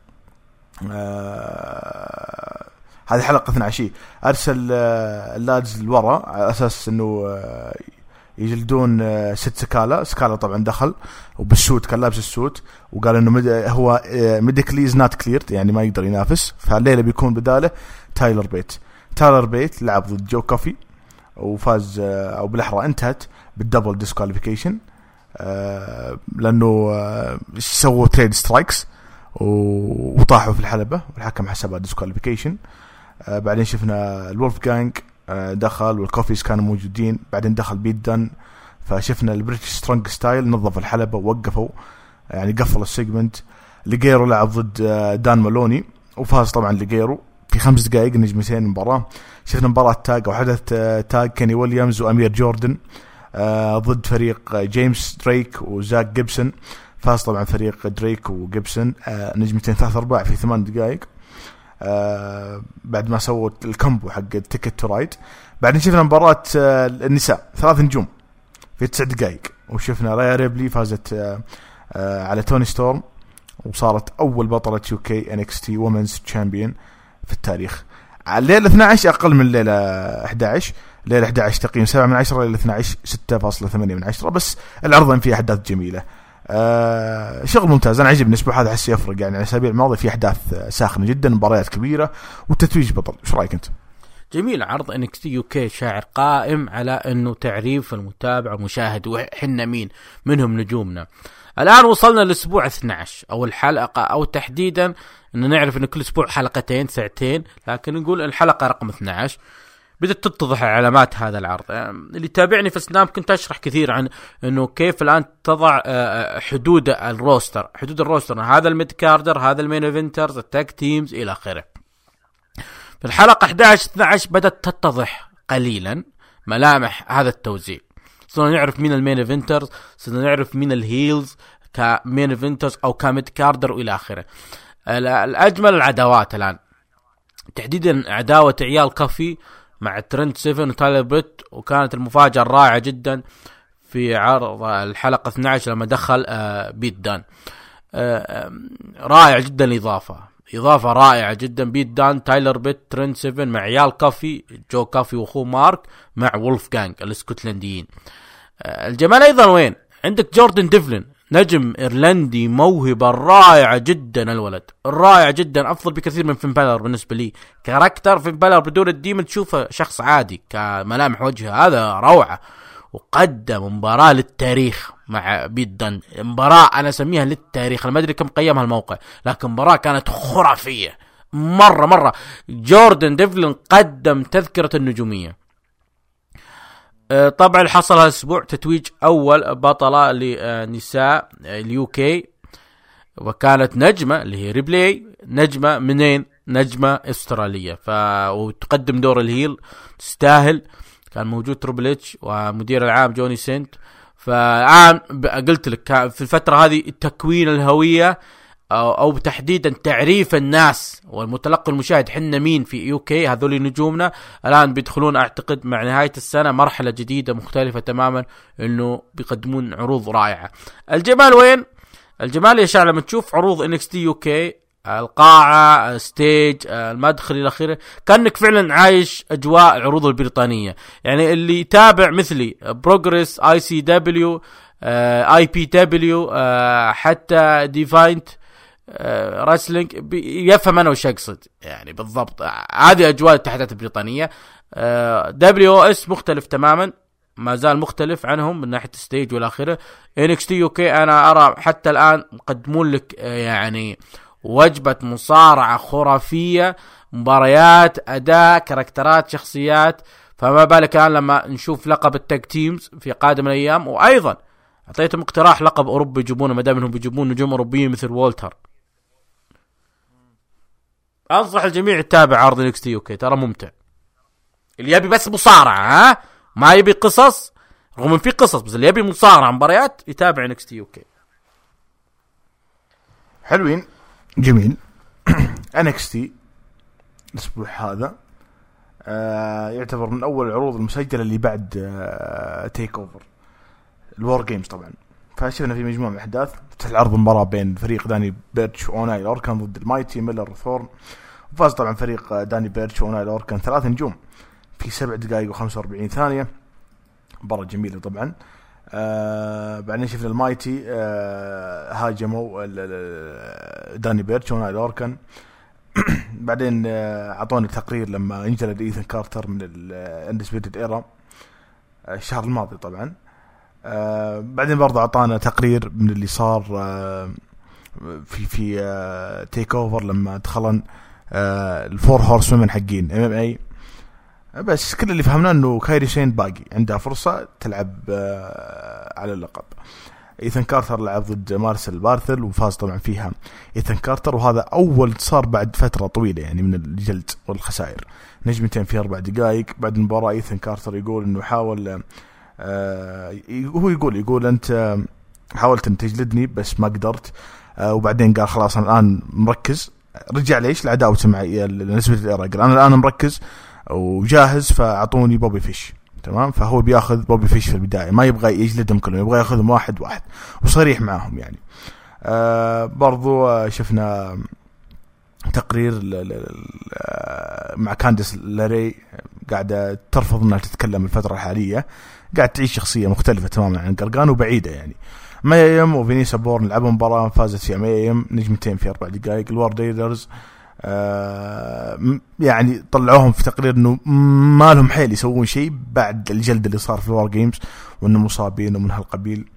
[SPEAKER 1] آه هذه حلقة اثنا عشر ارسل آه اللادز لورا على اساس انه آه يجلدون آه ست سكالا. سكالا طبعا دخل وبالسوت، كان لابس السوت وقال انه مد... هو ميديكلي از نوت كليرد، يعني ما يقدر ينافس. فالليلة بيكون بداله تايلر بيت. تايلر بيت لعب ضد جو كوفي وفاز آه او بالاحرى انتهت بالدبل ديسكواليفيكيشن، آه لانه آه سووا تريد سترايكس وطاحوا في الحلبة والحكم حسبها ديسكواليفيكيشن. آه بعدين شفنا الولف جانج آه دخل والكوفيز كانوا موجودين، بعدين دخل بيت دن، فشفنا البريتش سترونج ستايل نظف الحلبة ووقفوا يعني قفل السيجمنت. ليجيرو لعب ضد آه دان مالوني وفاز طبعا ليجيرو في خمس دقائق نجمتين المباراة. شفنا مباراة تاج وحدث آه تاج كيني ويليامز وأمير جوردن آه ضد فريق جيمس دريك وزاك جيبسون. فاز طبعا فريق دريك وجيبسون آه نجمتين ثلاث أرباع في ثمان دقائق آه بعد ما سووا الكمبو حق التيكت تو رايد. بعدين شفنا مباراة آه النساء ثلاث نجوم في تسع دقائق، وشفنا رايا ريبلي فازت آه آه على توني ستورم وصارت أول بطلة يو كي إن إكس تي وومنز تشامبيون في التاريخ. الليلة اثنا عشر أقل من الليلة أحد عشر. ليلة أحد عشر تقييم سبعة من عشرة، ليلة اثنا عشر ستة فاصلة ثمانية من عشرة، بس العرض فيه أحداث جميلة. آه شغل ممتاز. أنا عجبني الأسبوع هذا، حسي يفرق يعني. الأسابيع الماضية في أحداث ساخنة جدا، مباريات كبيرة والتتويج بطل. إيش رأيك أنت؟
[SPEAKER 2] جميل. عرض إن إكس تي يو كي شاعر قائم على أنه تعريف المتابع ومشاهد وحنا مين منهم نجومنا. الآن وصلنا للأسبوع اثنا عشر أو الحلقة، أو تحديدا أن نعرف أن كل أسبوع حلقتين ساعتين، لكن نقول الحلقة رقم اثنا عشر. بدأت تتضح علامات هذا العرض. اللي تابعني في سناب كنت أشرح كثير عن أنه كيف الآن تضع حدود الروستر. حدود الروستر هذا الميد كاردر، هذا المين ايفنترز، التاج تيمز إلى آخره. في الحلقة احد عشر اثنا عشر بدأت تتضح قليلا ملامح هذا التوزيع. صرنا نعرف مين المين ايفنترز، صرنا نعرف مين الهيلز كمين ايفنترز أو كميد كاردر وإلى آخره. الأجمل العداوات الآن تحديدا عداوة عيال كافي مع ترنت سيفن وتايلر بريت، وكانت المفاجأة الرائعة جدا في عرض الحلقة اثنا عشر لما دخل بيت دان. رائع جدا الإضافة، إضافة رائعة جدا. بيت دان، تايلر بريت، ترنت سيفن مع عيال كافي، جو كافي وأخوه مارك مع وولف جانج الاسكتلنديين. الجمال أيضا وين؟ عندك جوردن ديفلن، نجم إيرلندي موهبة رائعة جدا. الولد رائع جدا، أفضل بكثير من فين بالر بالنسبة لي كاركتر. فين بالر بدون الديمن تشوفه شخص عادي، كملامح وجهه هذا روعة. وقدم مباراة للتاريخ مع بيت دان، مباراة أنا أسميها للتاريخ. أنا ما أدري كم قيمها الموقع، لكن مباراة كانت خرافية مرة مرة. جوردن ديفلن قدم تذكرة النجومية. طبعا حصل هالاسبوع تتويج اول بطلة لنساء اليو كي، وكانت نجمة اللي هي ريبلي، نجمة منين؟ نجمة استرالية. ف وتقدم دور الهيل، تستاهل. كان موجود تريبل اتش ومدير العام جوني سنت. فالآن قلت لك في الفترة هذه تكوين الهوية أو, أو تحديدا تعريف الناس والمتلقي المشاهد حنا مين في يو كي، هذول نجومنا. الآن بيدخلون أعتقد مع نهاية السنة مرحلة جديدة مختلفة تماما، إنه بيقدمون عروض رائعة. الجمال وين؟ الجمال يا شعب لما تشوف عروض إن إكس تي يو كي القاعة، ستيج، المدخل الى اخره، كانك فعلا عايش اجواء العروض البريطانية. يعني اللي يتابع مثلي بروجرس، اي سي دبليو، اي بي دبليو، حتى ديفاينت راسلينج يفهم انا وش اقصد يعني بالضبط. هذه اجواء الاتحادات البريطانية. دبليو اس مختلف تماما، ما زال مختلف عنهم من ناحية ستيج والآخرة. إن إكس تي يو كي أنا أرى حتى الآن مقدمون لك يعني وجبة مصارعة خرافية، مباريات، أداء، كاركترات، شخصيات. فما بالك الآن لما نشوف لقب التاج تيمز في قادم الأيام. وأيضا أعطيتهم اقتراح لقب أوروبي يجيبونه، ما دام إنهم بيجيبون نجوم أوروبيين مثل والتر. أنصح الجميع يتابع عرض إن إكس تي يو كي، ترى ممتع. اللي يبي بس مصارعة، ها ما يبي قصص، رغم ان في قصص، بس اللي يبي مصارعة مباريات يتابع إن إكس تي يو كي.
[SPEAKER 1] حلوين، جميل. إن إكس تي الاسبوع هذا آه يعتبر من اول العروض المسجلة اللي بعد آه تيك اوفر الوار جيمز طبعا. فشفنا في مجموعة من الاحداث. فتح العرض مباراة بين فريق داني بيرتش واوناي لوركان ضد المايتي ميلر ثورن. وفاز طبعا فريق داني بيرتش واوناي لوركان ثلاث نجوم في سبع دقائق وخمسة وأربعين ثانية. مباراة جميلة طبعا. آه بعدين شفنا المايتي آه هاجموا داني بيرتش واوناي لوركان. بعدين اعطوني تقرير لما انجلد ايثن كارتر من الاندسبيوتد ايرا الشهر الماضي طبعا. آه بعدين برضه اعطانا تقرير من اللي صار آه في في آه تيك اوفر لما دخلن آه الفور هورس ومن حقين ام ام اي. بس كل اللي فهمناه انه كايري سين باقي عندها فرصة تلعب آه على اللقب. إيثن كارتر لعب ضد مارسيل بارثل وفاز طبعا فيها إيثن كارتر، وهذا أول صار بعد فترة طويلة يعني من الجلد والخسائر. نجمتين في أربع دقائق. بعد المباراة إيثن كارتر يقول إنه حاول آه هو يقول يقول أنت حاولت أن تجلدني بس ما قدرت. آه وبعدين قال خلاص أنا الآن مركز. رجع ليش لعداوته مع نسبة الإيرا، قال أنا الآن مركز وجاهز فأعطوني بوبي فيش. تمام. فهو بياخذ بوبي فيش في البداية، ما يبغى يجلدهم كلهم، يبغى ياخذهم واحد واحد وصريح معهم يعني. آه برضو آه شفنا تقرير ل ل مع كانديس لاري قاعدة ترفض انها تتكلم الفترة الحالية، قاعد تعيش شخصية مختلفة تماما عن قرقان وبعيدة يعني. مايا يم وفينيسا بورن لعبوا مباراة فازت فيها مايا يم نجمتين في أربع دقائق. الوارد ريدرز آه يعني طلعوهم في تقرير انه ما لهم حيل يسوون شيء بعد الجلد اللي صار في الوار جيمز وانه مصابين ومن هالقبيل.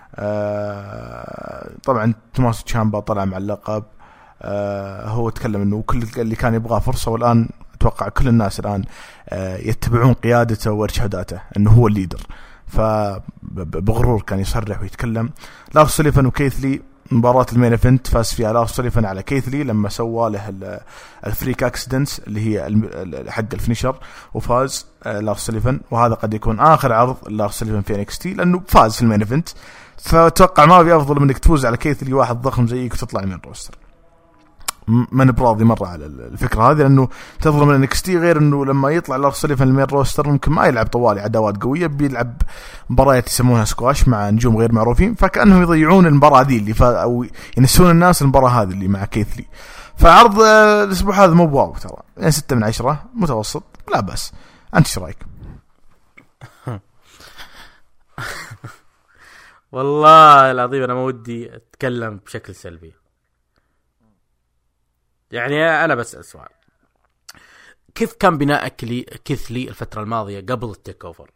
[SPEAKER 1] آه طبعا توماس تشامبا طلع مع اللقب. آه هو تكلم انه كل اللي كان يبغاه فرصة، والان اتوقع كل الناس الان آه يتبعون قيادته وارشاداته انه هو الليدر. فبغرور كان يصرح ويتكلم. لارس سوليفان وكيثلي مباراة المين ايفنت فاز فيها لارس سوليفان على كيثلي لما سوى له الفريك اكسيدنتس اللي هي حق الفينيشر، وفاز لارس سوليفان. وهذا قد يكون اخر عرض لارس سوليفان في إن إكس تي لانه فاز في المين ايفنت. فاتوقع ما في افضل من انك تفوز على كيثلي واحد ضخم زيك وتطلع من الروستر. ما نبراضي مرة على الفكرة هذه لأنه تظلم من إن إكس تي، غير أنه لما يطلع لارس سوليفان المين روستر ممكن ما يلعب طوالي عداوات قوية، بيلعب مباريات يسمونها سكواش مع نجوم غير معروفين، فكأنهم يضيعون المباراة دي اللي فا أو ينسون الناس المباراة هذه اللي مع كيثلي. فعرض الأسبوع هذا مو بواو ترى، يعني ستة من عشرة متوسط لا بس. أنت شو رأيك؟
[SPEAKER 2] والله العظيم أنا ما ودي أتكلم بشكل سلبي، يعني أنا بسأل سؤال: كيف كان بناء كيثلي الفترة الماضية قبل التيك أوفر؟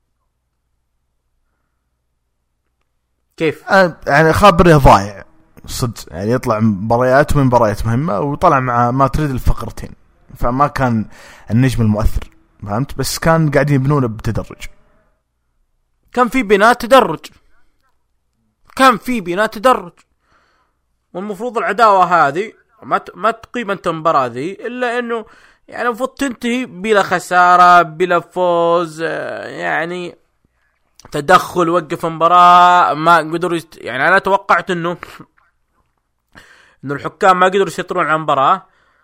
[SPEAKER 2] كيف؟
[SPEAKER 1] يعني خابره ضايع صدق، يعني يطلع مباريات ومن مباريات مهمة وطلع مع ما تريد الفقرتين، فما كان النجم المؤثر، فهمت؟ بس كان قاعدين يبنونه بتدرج،
[SPEAKER 2] كان في بناء تدرج كان في بناء تدرج والمفروض العداوة هذه ما ما تقيم انت المباراة ذي الا انه يعني المفروض تنتهي بلا خسارة بلا فوز، يعني تدخل وقف المباراة ما قدروا يست... يعني انا توقعت انه انه الحكام ما قدروا يسيطرون على المباراة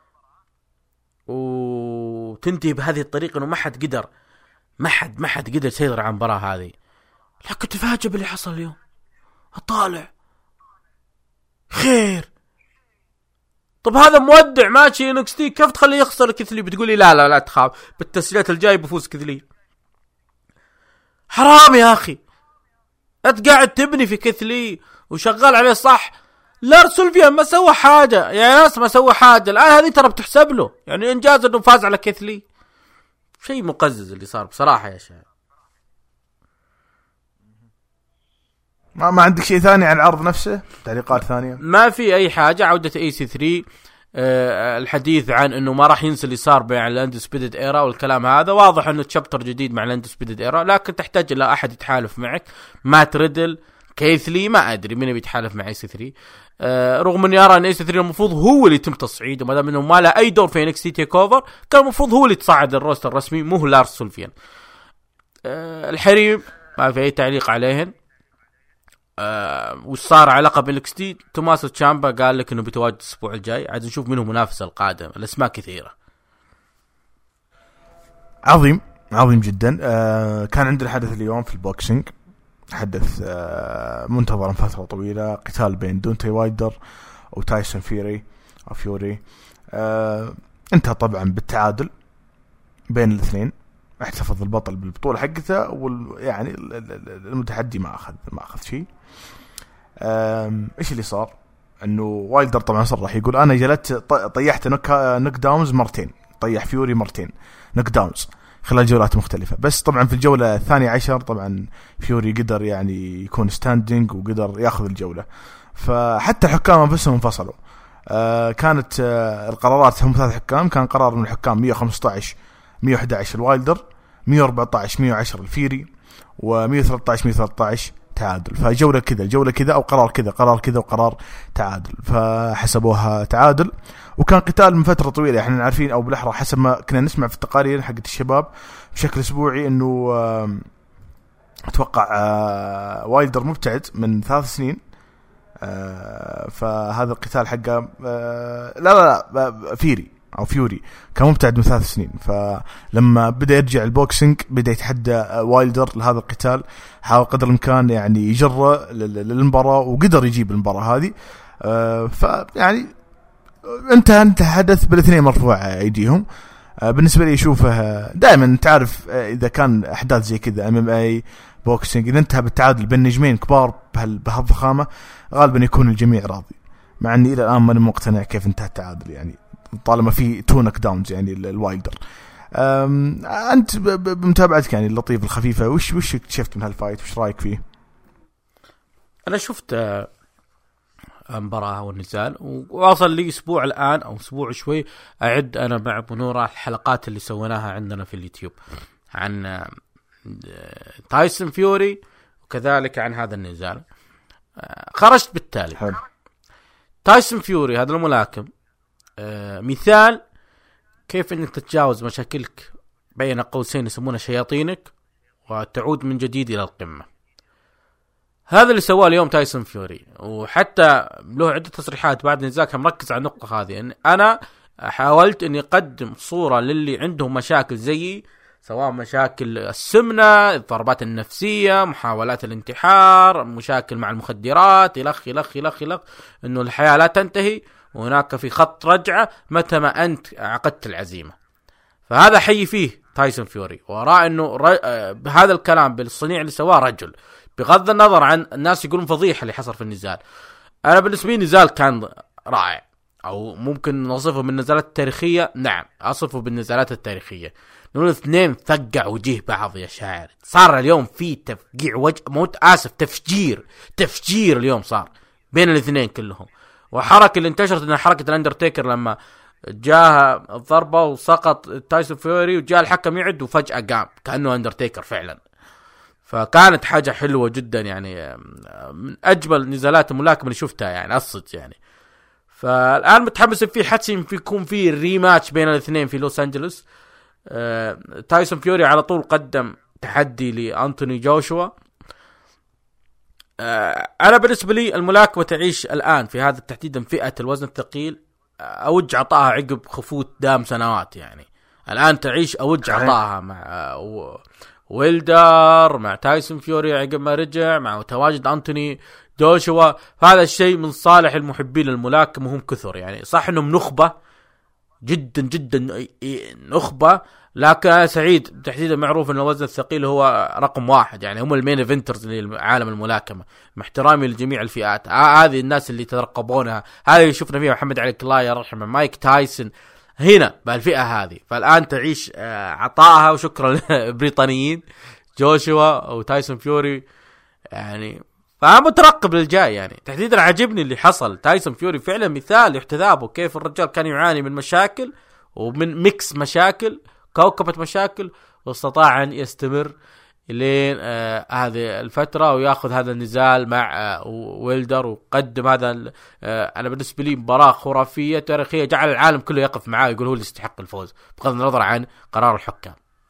[SPEAKER 2] وتنتهي بهذه الطريقة، انه ما حد قدر ما حد ما حد قدر يسيطر على المباراة هذه. لكن تفاجأ باللي حصل اليوم، اطالع خير طب هذا مودع ماشي انكستي، كيف تخليه يخسر كثلي؟ بتقولي لا لا لا تخاف، بالتسجيلات الجاي بفوز كثلي. حرام يا اخي، انت قاعد تبني في كثلي وشغال عليه صح. لارس سولفيان ما سوى حاجه يا ناس، ما سوى حاجه. الان هذه ترى بتحسب له يعني انجاز انه فاز على كثلي. شيء مقزز اللي صار بصراحه يا شباب.
[SPEAKER 1] ما ما عندك شيء ثاني عن العرض نفسه؟ تعليقات ثانيه؟
[SPEAKER 2] ما في اي حاجه. عوده اي سي ثري، أه الحديث عن انه ما راح ينسى اللي صار بين الاندسبيدد ايرا والكلام هذا. واضح انه تشابتر جديد مع الاندسبيدد ايرا، لكن تحتاج الى احد يتحالف معك. مات ريدل، كيثلي، ما ادري مين بيتحالف مع اي سي ثري. أه رغم اني ارى ان اي سي ثري المفروض هو اللي يتم تصعيده، ما دام انه ما له اي دور في انكس تي تيك اوفر، كان المفروض هو اللي تصعد الروستر الرسمي، مو لارس سولفيان. أه الحريم ما في اي تعليق عليهن. أه وش صار علاقه بالإكس تي؟ توماسو تشامبا قال لك انه بيتواجد الاسبوع الجاي، عاد نشوف منه منافس القادم. الاسماء كثيره.
[SPEAKER 1] عظيم عظيم جدا. أه كان عندنا حدث اليوم في البوكسينج، حدث أه منتظر فتره طويله، قتال بين دونتي وايلدر وتايسون فيوري او فيوري. أه انتهى طبعا بالتعادل بين الاثنين. احتفظ البطل بالبطوله حقته، وال يعني المتحدي ما اخذ ما اخذ شيء. ايش اللي صار؟ انه وايلدر طبعا صرح يقول انا جلت طيحت نوك نوك داونز مرتين، طيح فيوري مرتين نوك داونز خلال جولات مختلفه. بس طبعا في الجوله الثانيه عشر طبعا فيوري قدر يعني يكون ستاندينج وقدر ياخذ الجوله. فحتى الحكام انفسهم انفصلوا. آه كانت آه القرارات هم ثلاث حكام. كان قرار من الحكام مية وخمسة عشر مية وأحد عشر الوايلدر، مية وأربعة عشر مية وعشرة الفيري، ومية وثلاثة عشر مية وثلاثة عشر تعادل. فجولة كذا جولة كذا، أو قرار كذا قرار كذا وقرار تعادل، فحسبوها تعادل. وكان قتال من فترة طويلة، احنا عارفين أو بالأحرى حسب ما كنا نسمع في التقارير حقت الشباب بشكل أسبوعي إنه أتوقع وايلدر مبتعد من ثلاث سنين. فهذا القتال حقه لا لا لا فيري أو فيوري كان مبتعد من ثلاث سنين. فلما بدأ يرجع البوكسينج بدأ يتحدى وايلدر لهذا القتال، حاول قدر الإمكان يعني يجره للمباراة وقدر يجيب المباراة هذه. فيعني انتهى انتهى حدث بالاثنين مرفوع ايديهم. بالنسبة لي يشوفه دائما تعرف إذا كان أحداث زي كذا ام ام اي بوكسينج إذا انتهى بالتعادل بين نجمين كبار بهالضخامة غالبا يكون الجميع راضي، مع أني إلى الآن ما مقتنع كيف انتهى التعادل يعني طالما في تونك داونز يعني الوايلدر. أنت بمتابعتك يعني اللطيف الخفيفة وش وش اكتشفت من هالفايت؟ وش رأيك فيه؟
[SPEAKER 2] أنا شفت مباراة والنزال، وواصل لي أسبوع الآن أو أسبوع شوي أعد أنا مع بنورة الحلقات اللي سويناها عندنا في اليوتيوب عن تايسون فيوري وكذلك عن هذا النزال. خرجت بالتالي حل. تايسون فيوري هذا الملاكم آه مثال كيف انك تتجاوز مشاكلك بين قوسين يسمونها شياطينك وتعود من جديد الى القمة. هذا اللي سواه اليوم تايسون فيوري، وحتى له عدة تصريحات بعد نزال كان مركز على النقطة هذه. ان انا حاولت اني اقدم صورة للي عندهم مشاكل زيي، سواء مشاكل السمنة، الضربات النفسية، محاولات الانتحار، مشاكل مع المخدرات، إلخ إلخ إلخ إلخ، إنه الحياة لا تنتهي وهناك في خط رجعة متى ما أنت عقدت العزيمة. فهذا حي فيه تايسون فيوري، وراء إنه ر... بهذا الكلام بالصنيع اللي سواه رجل، بغض النظر عن الناس يقولون فضيحة اللي حصل في النزال. أنا بالنسبة لي نزال كان رائع، أو ممكن نصفه من النزالات التاريخية. نعم أصفه بالنزالات التاريخية. نقول اثنين ثقع وجيه بعض يا شاعر. صار اليوم في تفقيع وجه، موت آسف تفجير تفجير اليوم صار بين الاثنين كلهم. وحركة اللي انتشرت انها حركة الاندرتيكر لما جاء الضربة وسقط تايسون فيوري وجاء الحكم يعد وفجأة قام كأنه اندرتيكر فعلا. فكانت حاجة حلوة جدا يعني، من أجمل نزالات الملاكمة اللي شفتها يعني أصد يعني. فالآن متحمس فيه، حتى في يكون فيه الريماتش بين الاثنين في لوس أنجلوس. آه، تايسون فيوري على طول قدم تحدي لأنتوني جوشوا. آه، أنا بالنسبة لي الملاكمة تعيش الآن في هذا تحديدا فئة الوزن الثقيل أوج عطاها عقب خفوت دام سنوات يعني. الآن تعيش أوج عطاها مع آه ويلدر، مع تايسون فيوري عقب ما رجع، مع تواجد أنتوني جوشوا. هذا الشيء من صالح المحبين الملاكمة وهم كثر، يعني صح انهم نخبة جدا جدا نخبة، لكن أنا سعيد تحديدا معروف ان الوزن الثقيل هو رقم واحد، يعني هم المين ايفنترز لعالم الملاكمة، مع احترامي لجميع الفئات. هذه الناس اللي ترقبونها، هذه اللي شفنا فيها محمد علي كلاي رحمه، مايك تايسون، هنا بالفئة هذه. فالآن تعيش عطائها، وشكرا للبريطانيين جوشوا وتايسون فيوري يعني. فأنا مترقب للجاي يعني. تحديدا عجبني اللي حصل، تايسون فيوري فعلا مثال احتذابه، كيف الرجال كان يعاني من مشاكل ومن ميكس مشاكل، كوكبة مشاكل، واستطاع أن يستمر لين آه هذه الفترة ويأخذ هذا النزال مع آه ويلدر، وقدم هذا آه أنا بالنسبة لي مباراة خرافية تاريخية، جعل العالم كله يقف معاه يقول هو اللي يستحق الفوز بغض النظر عن قرار الحكام.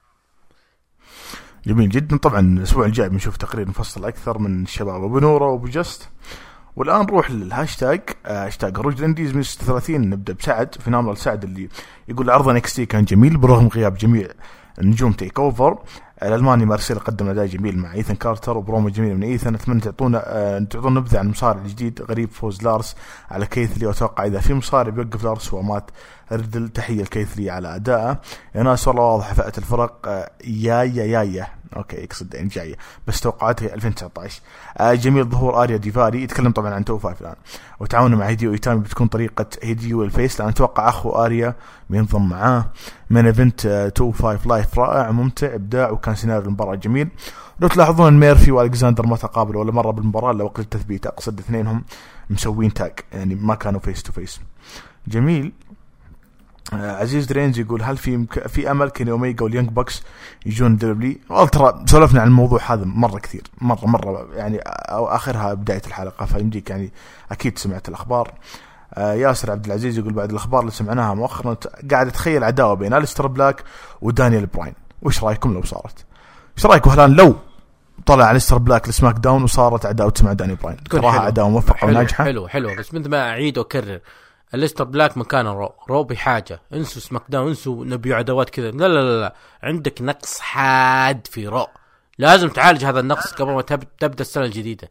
[SPEAKER 1] جميل جدا. طبعا الأسبوع الجاي بنشوف تقرير مفصل أكثر من الشباب أبو نورة وأبو جست. والآن نروح للهاشتاج هاشتاج روج الانديز من ستة وثلاثين. نبدأ بسعد فينامل سعد اللي يقول عرض نكستي كان جميل برغم غياب جميع نجوم تيك اوفر. الالماني مارسيل قدم اداء جميل مع ايثن كارتر وبرومو جميل من ايثن. اتمنى تعطونا أه تعطونا نبذه عن المصارع الجديد غريب فوز لارس على كيثلي، واتوقع اذا في مصارع بيوقف لارس ومات ردل. تحيه الكيثلي على اداءه يا ناس، والله واضح فئه الفرق أه يا يا يا يا اوكي يقصد ان جايه، بس توقعاته ألفين وتسعة عشر. أه جميل ظهور اريا ديفاري، يتكلم طبعا عن تو فايف الان، وتعاونه مع هيديو ايتامي بتكون طريقه هيديو الفيس، لان اتوقع اخو اريا بينضم معاه. من ايفنت تو فايف لايف رائع ممتع ابداع، وكان سيناريو المباراه جميل. لو تلاحظون ميرفي والكساندر ما تقابلوا ولا مره بالمباراه الا وقت التثبيت، اقصد اثنينهم مسوين تاج يعني ما كانوا فيس تو فيس. جميل. آه عزيز درينز يقول هل في مك... في امل كيني اوميجا واليانج بوكس يجون دبليو؟ والله ترى سولفنا عن الموضوع هذا مره كثير مره مره يعني، او اخرها بدايه الحلقه، فيمديك يعني اكيد سمعت الاخبار. آه ياسر عبد العزيز يقول بعد الاخبار اللي سمعناها مؤخرا قاعد اتخيل عداوه بين أليستر بلاك ودانيال براين، وش رايكم لو صارت؟ وش رايكم هلان لو طلع أليستر بلاك لسماك داون وصارت عداوه مع دانيال براين؟ تراها عداوه موفقه وناجحه.
[SPEAKER 2] حلو حلو بس مثل ما اعيد واكرر، أليستر بلاك مكان رو رو بحاجه، انسوا سماك داون، انسوا نبيو عداوات كذا، لا لا لا, لا. عندك نقص حاد في رو، لازم تعالج هذا النقص قبل ما تبدا السنه الجديده.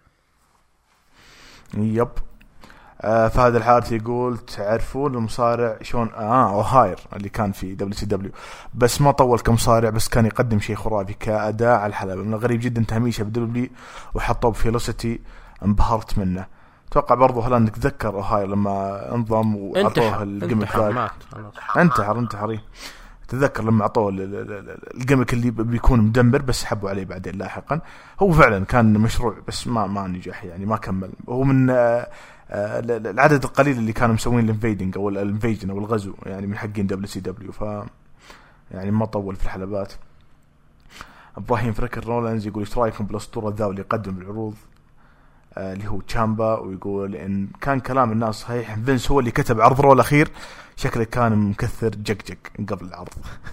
[SPEAKER 1] يب. آه فهذا الحارث يقول تعرفون المصارع شون اه اوهاير اللي كان في دبليو سي دبليو، بس ما طول كمصارع، بس كان يقدم شيء خرافي كأداء على الحلبة. من الغريب جدا تهميشه بدبليو وحطوه بفيلوسيتي، انبهرت منه. اتوقع برضو هلا نتذكر اوهاير لما انضم وعطوه الجيمك، انتحر انتحر تذكر لما عطوه الجيمك اللي بيكون مدمر، بس حبوا عليه بعدين لاحقا. هو فعلا كان مشروع بس ما ما نجح يعني، ما كمل. هو من آه العدد القليل اللي كانوا مسوين الانفيدنج او الانفيجن او الغزو يعني من حقين دبليو سي دبليو، ف يعني ما طول في الحلبات. ابراهيم فريكر رولانز يقول ايش رايكم بالاسطوره ذا اللي يقدم العروض آه اللي هو تشامبا، ويقول ان كان كلام الناس صحيح، فينس هو اللي كتب عرض رو الاخير شكله كان مكثر جك جك قبل العرض.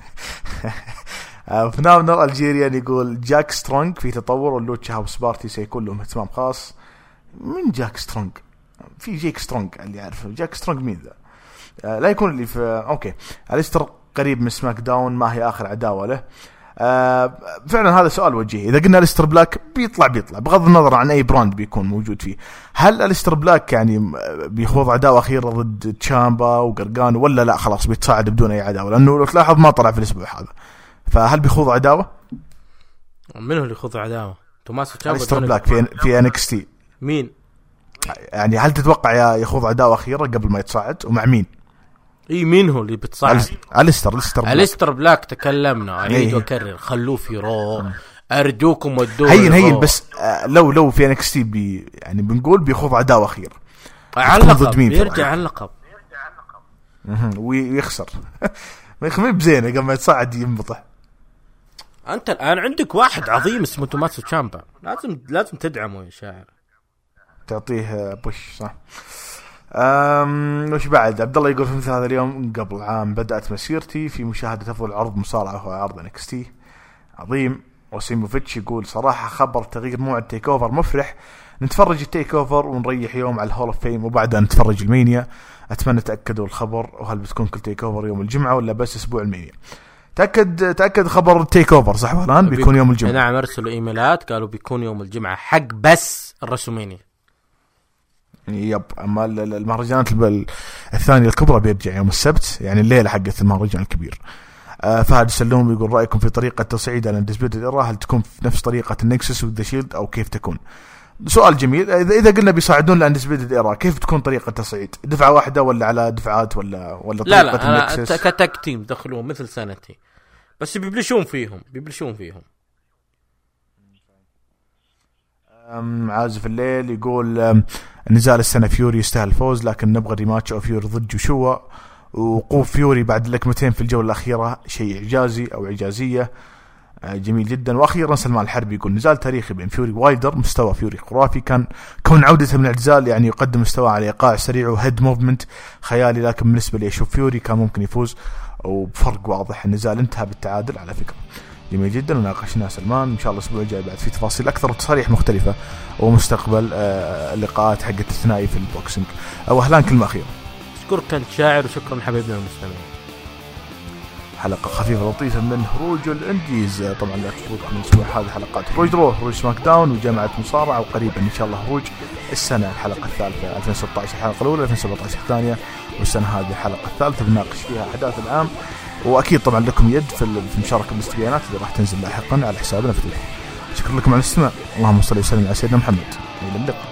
[SPEAKER 1] فنامنر الجيريان يقول جاك سترونج في تطور، واللوتشا هاوس بارتي سيكون لهم اهتمام خاص. من جاك سترونج؟ في جيك سترونج اللي يعرفه، جاك سترونج مين ذا؟ آه لا يكون اللي في اوكي. أليستر قريب من سماك داون، ما هي اخر عداوه له؟ آه فعلا هذا سؤال وجيهي. اذا قلنا أليستر بلاك بيطلع بيطلع بغض النظر عن اي براند بيكون موجود فيه. هل أليستر بلاك يعني بيخوض عداوه اخيره ضد تشامبا وقرقانو، ولا لا خلاص بيتصاعد بدون اي عداوه؟ لانه لو تلاحظ ما طلع في الاسبوع هذا، فهل بيخوض عداوه؟
[SPEAKER 2] من هو اللي يخوض عداوه؟ توماس تشامبا
[SPEAKER 1] أليستر بلاك في في إن إكس تي.
[SPEAKER 2] مين
[SPEAKER 1] يعني هل تتوقع يخوض عداوه اخيره قبل ما يتصاعد، ومع مين؟
[SPEAKER 2] اي مين هو اللي بتصاعد؟
[SPEAKER 1] أليستر أليستر بلاك.
[SPEAKER 2] أليستر بلاك تكلمنا اعيد واكرر، خلوه في رو، اردوكم ودوه
[SPEAKER 1] هين هين بس آه لو لو في إن إكس تي بي يعني بنقول بيخوض عداوه اخيره
[SPEAKER 2] على اللقب، يرجع على اللقب
[SPEAKER 1] ويخسر. ما يخمي بزينه قبل ما يتصاعد ينبطح.
[SPEAKER 2] انت الان عندك واحد عظيم اسمه توماسو تشامبا، لازم لازم تدعمه يا شاعر،
[SPEAKER 1] تعطيه بوش صح. أم وش بعد؟ عبد الله يقول في مثل هذا اليوم قبل عام بدأت مسيرتي في مشاهدة أفضل عرض مصارعة وهو عرض إن إكس تي عظيم. وسيموفيتش يقول صراحة خبر تغيير موعد تيك أوفر مفرح، نتفرج التيك أوفر ونريح يوم على الهول اوف فيم وبعدها نتفرج المانيا. أتمنى تأكدوا الخبر، وهل بتكون كل تيك أوفر يوم الجمعة ولا بس أسبوع المانيا؟ تأكد تأكد خبر التيك أوفر صح ولا بيكون يوم الجمعة؟
[SPEAKER 2] نعم ارسلوا إيميلات قالوا بيكون يوم الجمعة حق بس الرسومينيا.
[SPEAKER 1] يب. اما المهرجانات الثانيه الكبرى بيرجع يوم السبت، يعني الليله حقت المهرجان الكبير. آه فهد سلوم يقول رايكم في طريقه تصعيد الاندسبيوتد ايرا، هل تكون في نفس طريقه النكسس وذا شيلد او كيف تكون؟ سؤال جميل. اذا اذا قلنا بيصعدون الاندسبيوتد ايرا، كيف تكون طريقه التصعيد؟ دفعه واحده ولا على دفعات ولا ولا طريقه
[SPEAKER 2] لا لا
[SPEAKER 1] النكسس؟
[SPEAKER 2] لا كتك تيم دخلوه مثل سنتي، بس بيبلشون فيهم بيبلشون فيهم
[SPEAKER 1] عازف الليل يقول نزال السنة فيوري يستاهل الفوز، لكن نبغى ريماتش أو فيوري ضد جوشوا. وقوف فيوري بعد لكمتين في الجولة الأخيرة شيء إعجازي أو إعجازية. جميل جدا. وأخيرا سلمان الحربي يقول نزال تاريخي بين فيوري وايدر، مستوى فيوري خرافي، كان كون عودته من الاعتزال يعني يقدم مستوى على إيقاع سريع وهيد موفمنت خيالي، لكن بالنسبة لي أشوف فيوري كان ممكن يفوز وبفرق واضح. النزال انتهى بالتعادل على فكرة. جميل جدا. وناقشنا سلمان، ان شاء الله الاسبوع الجاي بعد في تفاصيل اكثر وتصاريح مختلفه ومستقبل آه اللقاءات حقت الثنائي في البوكسينج. واهلا كلمه اخيره.
[SPEAKER 2] شكرا كنت شاعر وشكرا حبيبنا المستمعين.
[SPEAKER 1] حلقه خفيفه لطيفه من هروج الانديز. طبعا لا تفوتكم الاسبوع هذه حلقات هروج رو، هروج سماك داون وجامعه مصارعه، وقريبا ان شاء الله هروج السنه الحلقه الثالثه ألفين وستة عشر الحلقه الاولى، ألفين وسبعة عشر الثانيه، والسنه هذه الحلقه الثالثه بناقش فيها احداث العام. واكيد طبعا لكم يد في المشاركه بالاستبيانات اللي راح تنزل لاحقا على حسابنا في تويتر. شكرا لكم على الاستماع. اللهم صل وسلم على سيدنا محمد. الى اللقاء.